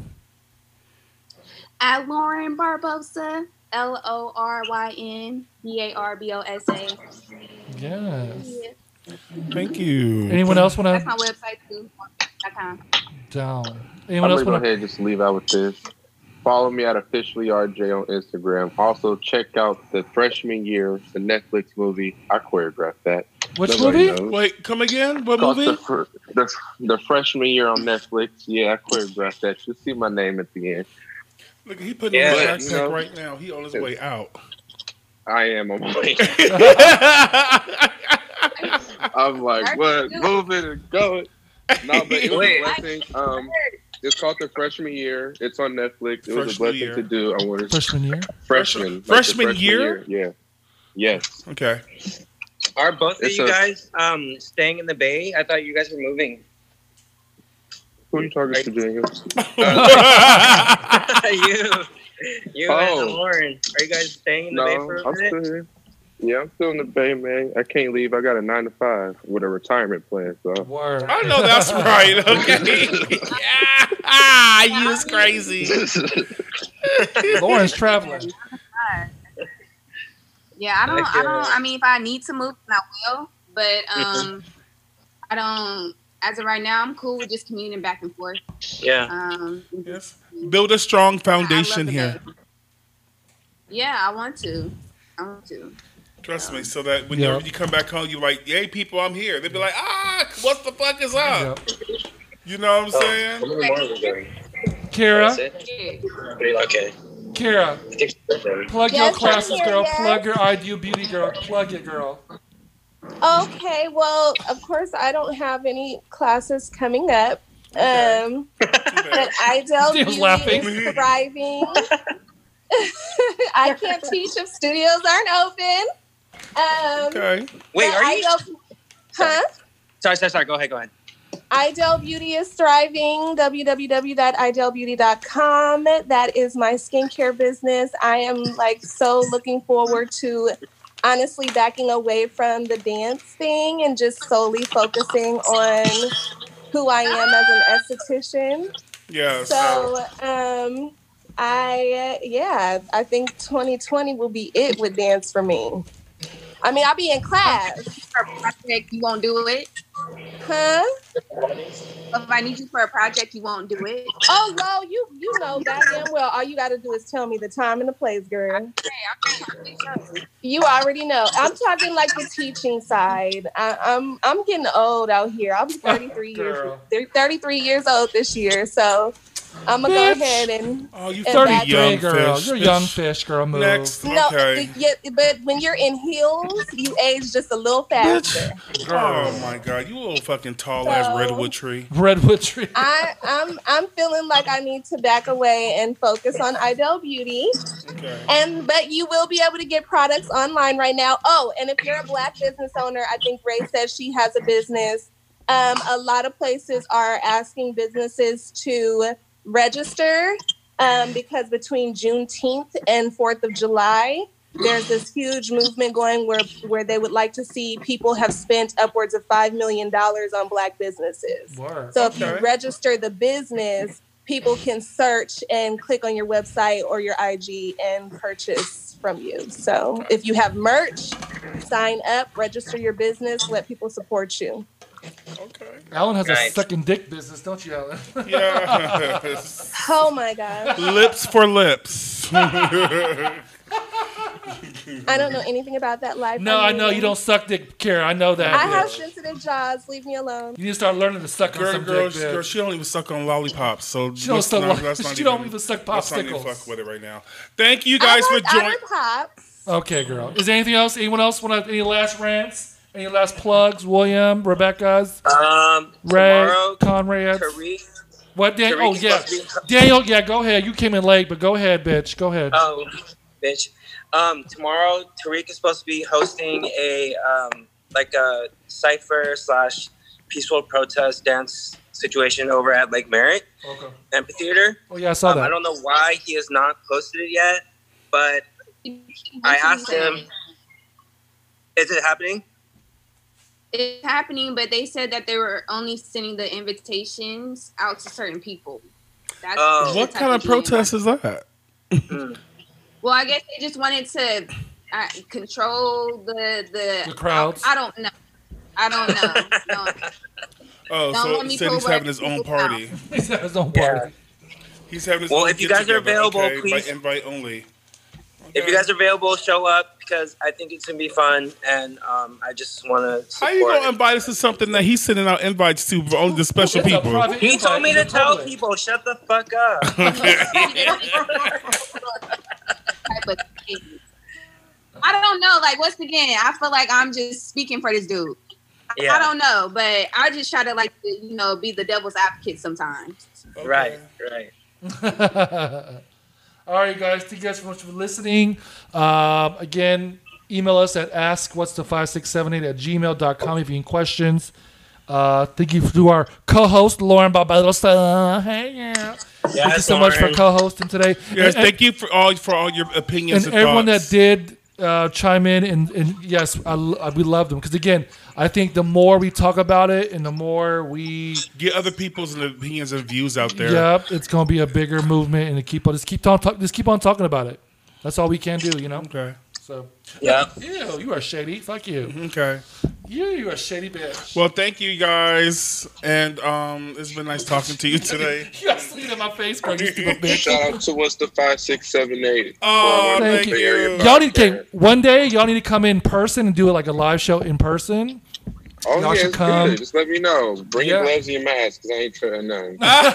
[SPEAKER 5] At Lauren Barbosa, LORYNBARBOSA.
[SPEAKER 3] Yes.
[SPEAKER 5] Yeah.
[SPEAKER 4] Thank you.
[SPEAKER 3] Anyone else want
[SPEAKER 5] That's
[SPEAKER 3] to?
[SPEAKER 5] my website too.
[SPEAKER 3] Down.
[SPEAKER 8] I'm
[SPEAKER 3] Anyone else
[SPEAKER 8] gonna go
[SPEAKER 3] want
[SPEAKER 8] ahead
[SPEAKER 3] to?
[SPEAKER 8] and just leave out with this. Follow me at officially RJ on Instagram. Also, check out the freshman year, the Netflix movie. I choreographed that.
[SPEAKER 3] Which
[SPEAKER 8] Nobody
[SPEAKER 3] movie?
[SPEAKER 8] knows.
[SPEAKER 4] Wait, come again? What
[SPEAKER 8] Called
[SPEAKER 4] movie?
[SPEAKER 8] The freshman year on Netflix. Yeah, I choreographed that. You'll see my name at the end.
[SPEAKER 4] Look, he putting on his backpack right now. He on his way out.
[SPEAKER 8] I am on my way. I'm like, what? Moving and going. No, but it was a blessing. It's called The Freshman Year. It's on Netflix. It was a blessing to do. I wanted
[SPEAKER 3] Freshman year?
[SPEAKER 8] Freshman.
[SPEAKER 4] Freshman year?
[SPEAKER 8] Yeah. Yes.
[SPEAKER 4] Okay.
[SPEAKER 15] Are both of
[SPEAKER 8] It's
[SPEAKER 15] you
[SPEAKER 8] a-
[SPEAKER 15] guys staying in the Bay? I thought you guys were moving.
[SPEAKER 8] Who are you talking to, Daniel?
[SPEAKER 15] You and Lauren. Are you guys staying in the Bay for a
[SPEAKER 8] I'm
[SPEAKER 15] minute?
[SPEAKER 8] still here. Yeah, I'm still in the Bay, man. I can't leave. I got a 9 to 5 with a retirement plan. So
[SPEAKER 3] Word.
[SPEAKER 4] I know that's right. Okay. You was crazy.
[SPEAKER 3] Lauren's traveling.
[SPEAKER 5] Yeah, I mean, if I need to move, then I will. But I don't. As of right now, I'm cool with just commuting back and forth.
[SPEAKER 15] Yeah.
[SPEAKER 4] Yes. Build a strong foundation
[SPEAKER 5] I love the
[SPEAKER 4] here.
[SPEAKER 5] Bay. Yeah, I want to.
[SPEAKER 4] Trust me, so that whenever you come back home, you're like, "Hey, people, I'm here." They'll be like, what the fuck is up?" You know what I'm saying?
[SPEAKER 3] Kira.
[SPEAKER 15] Okay.
[SPEAKER 3] Kira. Plug your
[SPEAKER 9] Yes, I'm
[SPEAKER 3] classes,
[SPEAKER 9] here,
[SPEAKER 3] girl.
[SPEAKER 9] yes.
[SPEAKER 3] Plug your Ideal Beauty, girl. Plug it, girl.
[SPEAKER 9] Okay, well, of course, I don't have any classes coming up. But Idel
[SPEAKER 3] She was
[SPEAKER 9] Beauty
[SPEAKER 3] laughing.
[SPEAKER 9] is thriving. I can't teach if studios aren't open.
[SPEAKER 4] Okay.
[SPEAKER 15] Wait, are you?
[SPEAKER 9] Huh?
[SPEAKER 15] Sorry. Go ahead.
[SPEAKER 9] Idel Beauty is thriving. www.idelbeauty.com. That is my skincare business. I am so looking forward to honestly backing away from the dance thing and just solely focusing on who I am as an esthetician.
[SPEAKER 4] Yeah.
[SPEAKER 9] So, I think 2020 will be it with dance for me. I mean, I'll be in class.
[SPEAKER 5] For a project, you won't do it.
[SPEAKER 9] Huh?
[SPEAKER 5] If I need you for a project, you won't do it.
[SPEAKER 9] Oh, well, you know that damn well. All you got to do is tell me the time and the place, girl. You already know. I'm talking like the teaching side. I'm getting old out here. I'll be 33 years old this year. So I'm gonna go ahead and.
[SPEAKER 4] Oh, you
[SPEAKER 3] 33, girl. You're a young fish, girl. Move.
[SPEAKER 4] Next.
[SPEAKER 9] No,
[SPEAKER 4] Okay.
[SPEAKER 9] but when you're in heels, you age just a little faster.
[SPEAKER 4] Oh my God, you little fucking tall ass redwood tree.
[SPEAKER 3] Redwood tree.
[SPEAKER 9] I'm feeling like I need to back away and focus on Idel Beauty.
[SPEAKER 4] Okay.
[SPEAKER 9] But you will be able to get products online right now. Oh, and if you're a Black business owner, I think Ray said she has a business. A lot of places are asking businesses to register because between Juneteenth and 4th of July, there's this huge movement going where they would like to see people have spent upwards of $5 million on Black businesses.
[SPEAKER 3] Word.
[SPEAKER 9] So if you register the business, people can search and click on your website or your IG and purchase from you. So if you have merch, sign up, register your business, let people support you.
[SPEAKER 4] Okay.
[SPEAKER 3] Alan has a second dick business, don't you, Alan?
[SPEAKER 4] Yes.
[SPEAKER 9] Oh my God.
[SPEAKER 4] Lips for lips.
[SPEAKER 9] I don't know anything about that life.
[SPEAKER 3] No, I know you don't suck dick, Kara. I know that.
[SPEAKER 9] I have sensitive jaws. Leave me alone.
[SPEAKER 3] You need to start learning to suck on some dick,
[SPEAKER 4] girl, she don't even suck on lollipops. So
[SPEAKER 3] she don't suck. She don't even suck popsicles.
[SPEAKER 4] Let's not even fuck with it right now. Thank you guys for joining.
[SPEAKER 3] Okay, girl. Is there anything else? Anyone else want any last rants? Any last plugs? William, Rebecca's, Ray, Conrad. What, Daniel? Oh, yeah. Daniel, yeah, go ahead. You came in late, but go ahead, bitch. Go ahead.
[SPEAKER 15] Oh, bitch. Tomorrow, Tariq is supposed to be hosting a cypher / peaceful protest dance situation over at Lake Merritt Amphitheater.
[SPEAKER 3] Oh, yeah, I saw that.
[SPEAKER 15] I don't know why he has not posted it yet, but I asked him, is it happening?
[SPEAKER 5] It's happening, but they said that they were only sending the invitations out to certain people. That's
[SPEAKER 4] what kind of protest is that?
[SPEAKER 5] Well, I guess they just wanted to control the
[SPEAKER 3] crowds.
[SPEAKER 5] I don't know. No.
[SPEAKER 4] Oh, so said he's having his own party.
[SPEAKER 3] He's having his own party.
[SPEAKER 4] He's having his
[SPEAKER 15] own.
[SPEAKER 4] Well,
[SPEAKER 15] if you guys are available, please.
[SPEAKER 4] By invite only.
[SPEAKER 15] If you guys are available, show up because I think it's gonna be fun, and I just want to.
[SPEAKER 4] How you gonna invite us to something that he's sending out invites to for only the special people?
[SPEAKER 15] He told me to tell people, shut the fuck up.
[SPEAKER 5] I don't know. Like, once again, I feel like I'm just speaking for this dude.
[SPEAKER 15] Yeah.
[SPEAKER 5] I don't know, but I just try to be the devil's advocate sometimes.
[SPEAKER 15] Okay. Right.
[SPEAKER 3] All right, guys. Thank you guys so much for listening. Again, email us at askwhat's the5678@gmail.com if you have any questions. Thank you to our co-host, Lauren Barbarossa. Hey, yeah. Thank you so much for co-hosting today.
[SPEAKER 4] Yes, thank you for all your opinions and
[SPEAKER 3] everyone
[SPEAKER 4] thoughts.
[SPEAKER 3] that did chime in. And yes, we love them. Because, again, I think the more we talk about it and the more we
[SPEAKER 4] get other people's opinions and views out there.
[SPEAKER 3] Yep, it's going to be a bigger movement. And keep on talking about it. That's all we can do, you know?
[SPEAKER 4] Okay.
[SPEAKER 3] So,
[SPEAKER 15] yeah.
[SPEAKER 3] Ew, you are shady. Fuck you.
[SPEAKER 4] Okay.
[SPEAKER 3] You are a shady bitch.
[SPEAKER 4] Well, thank you guys, and it's been nice talking to you today.
[SPEAKER 3] You got sleep in my face, girl. You stupid bitch.
[SPEAKER 8] Shout out to What's the 5678.
[SPEAKER 4] Oh, thank you.
[SPEAKER 3] Y'all need one day. Y'all need to come in person and do it like a live show in person.
[SPEAKER 8] Oh,
[SPEAKER 3] y'all
[SPEAKER 8] yeah,
[SPEAKER 3] should come.
[SPEAKER 8] good. Just let me know. Bring your gloves and your mask, because I ain't trying none.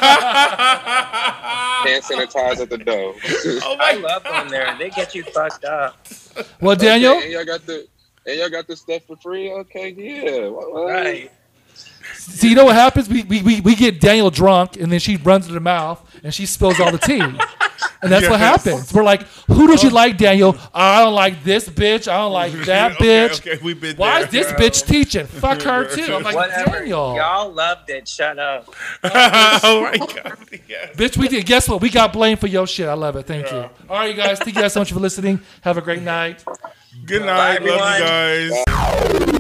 [SPEAKER 8] Hand sanitize at the door.
[SPEAKER 15] I love them there. They get you fucked up.
[SPEAKER 3] Well, Daniel?
[SPEAKER 8] Okay, and y'all got the stuff for free? Okay, yeah. What?
[SPEAKER 15] Right.
[SPEAKER 3] See, you know what happens? We get Daniel drunk, and then she runs to the mouth, and she spills all the tea. And that's what happens. We're like, who did you like, Daniel? I don't like this bitch. I don't like that bitch.
[SPEAKER 4] Okay, we've been
[SPEAKER 3] Why
[SPEAKER 4] there.
[SPEAKER 3] is this bitch teaching? Fuck her, too. I'm like,
[SPEAKER 15] Whatever.
[SPEAKER 3] Daniel.
[SPEAKER 15] Y'all loved it. Shut up.
[SPEAKER 4] Oh, my God. Yes.
[SPEAKER 3] Bitch, we did. Guess what? We got blamed for your shit. I love it. Thank you. All right, you guys. Thank you guys so much for listening. Have a great night.
[SPEAKER 4] Good night.
[SPEAKER 15] Bye,
[SPEAKER 4] love you guys.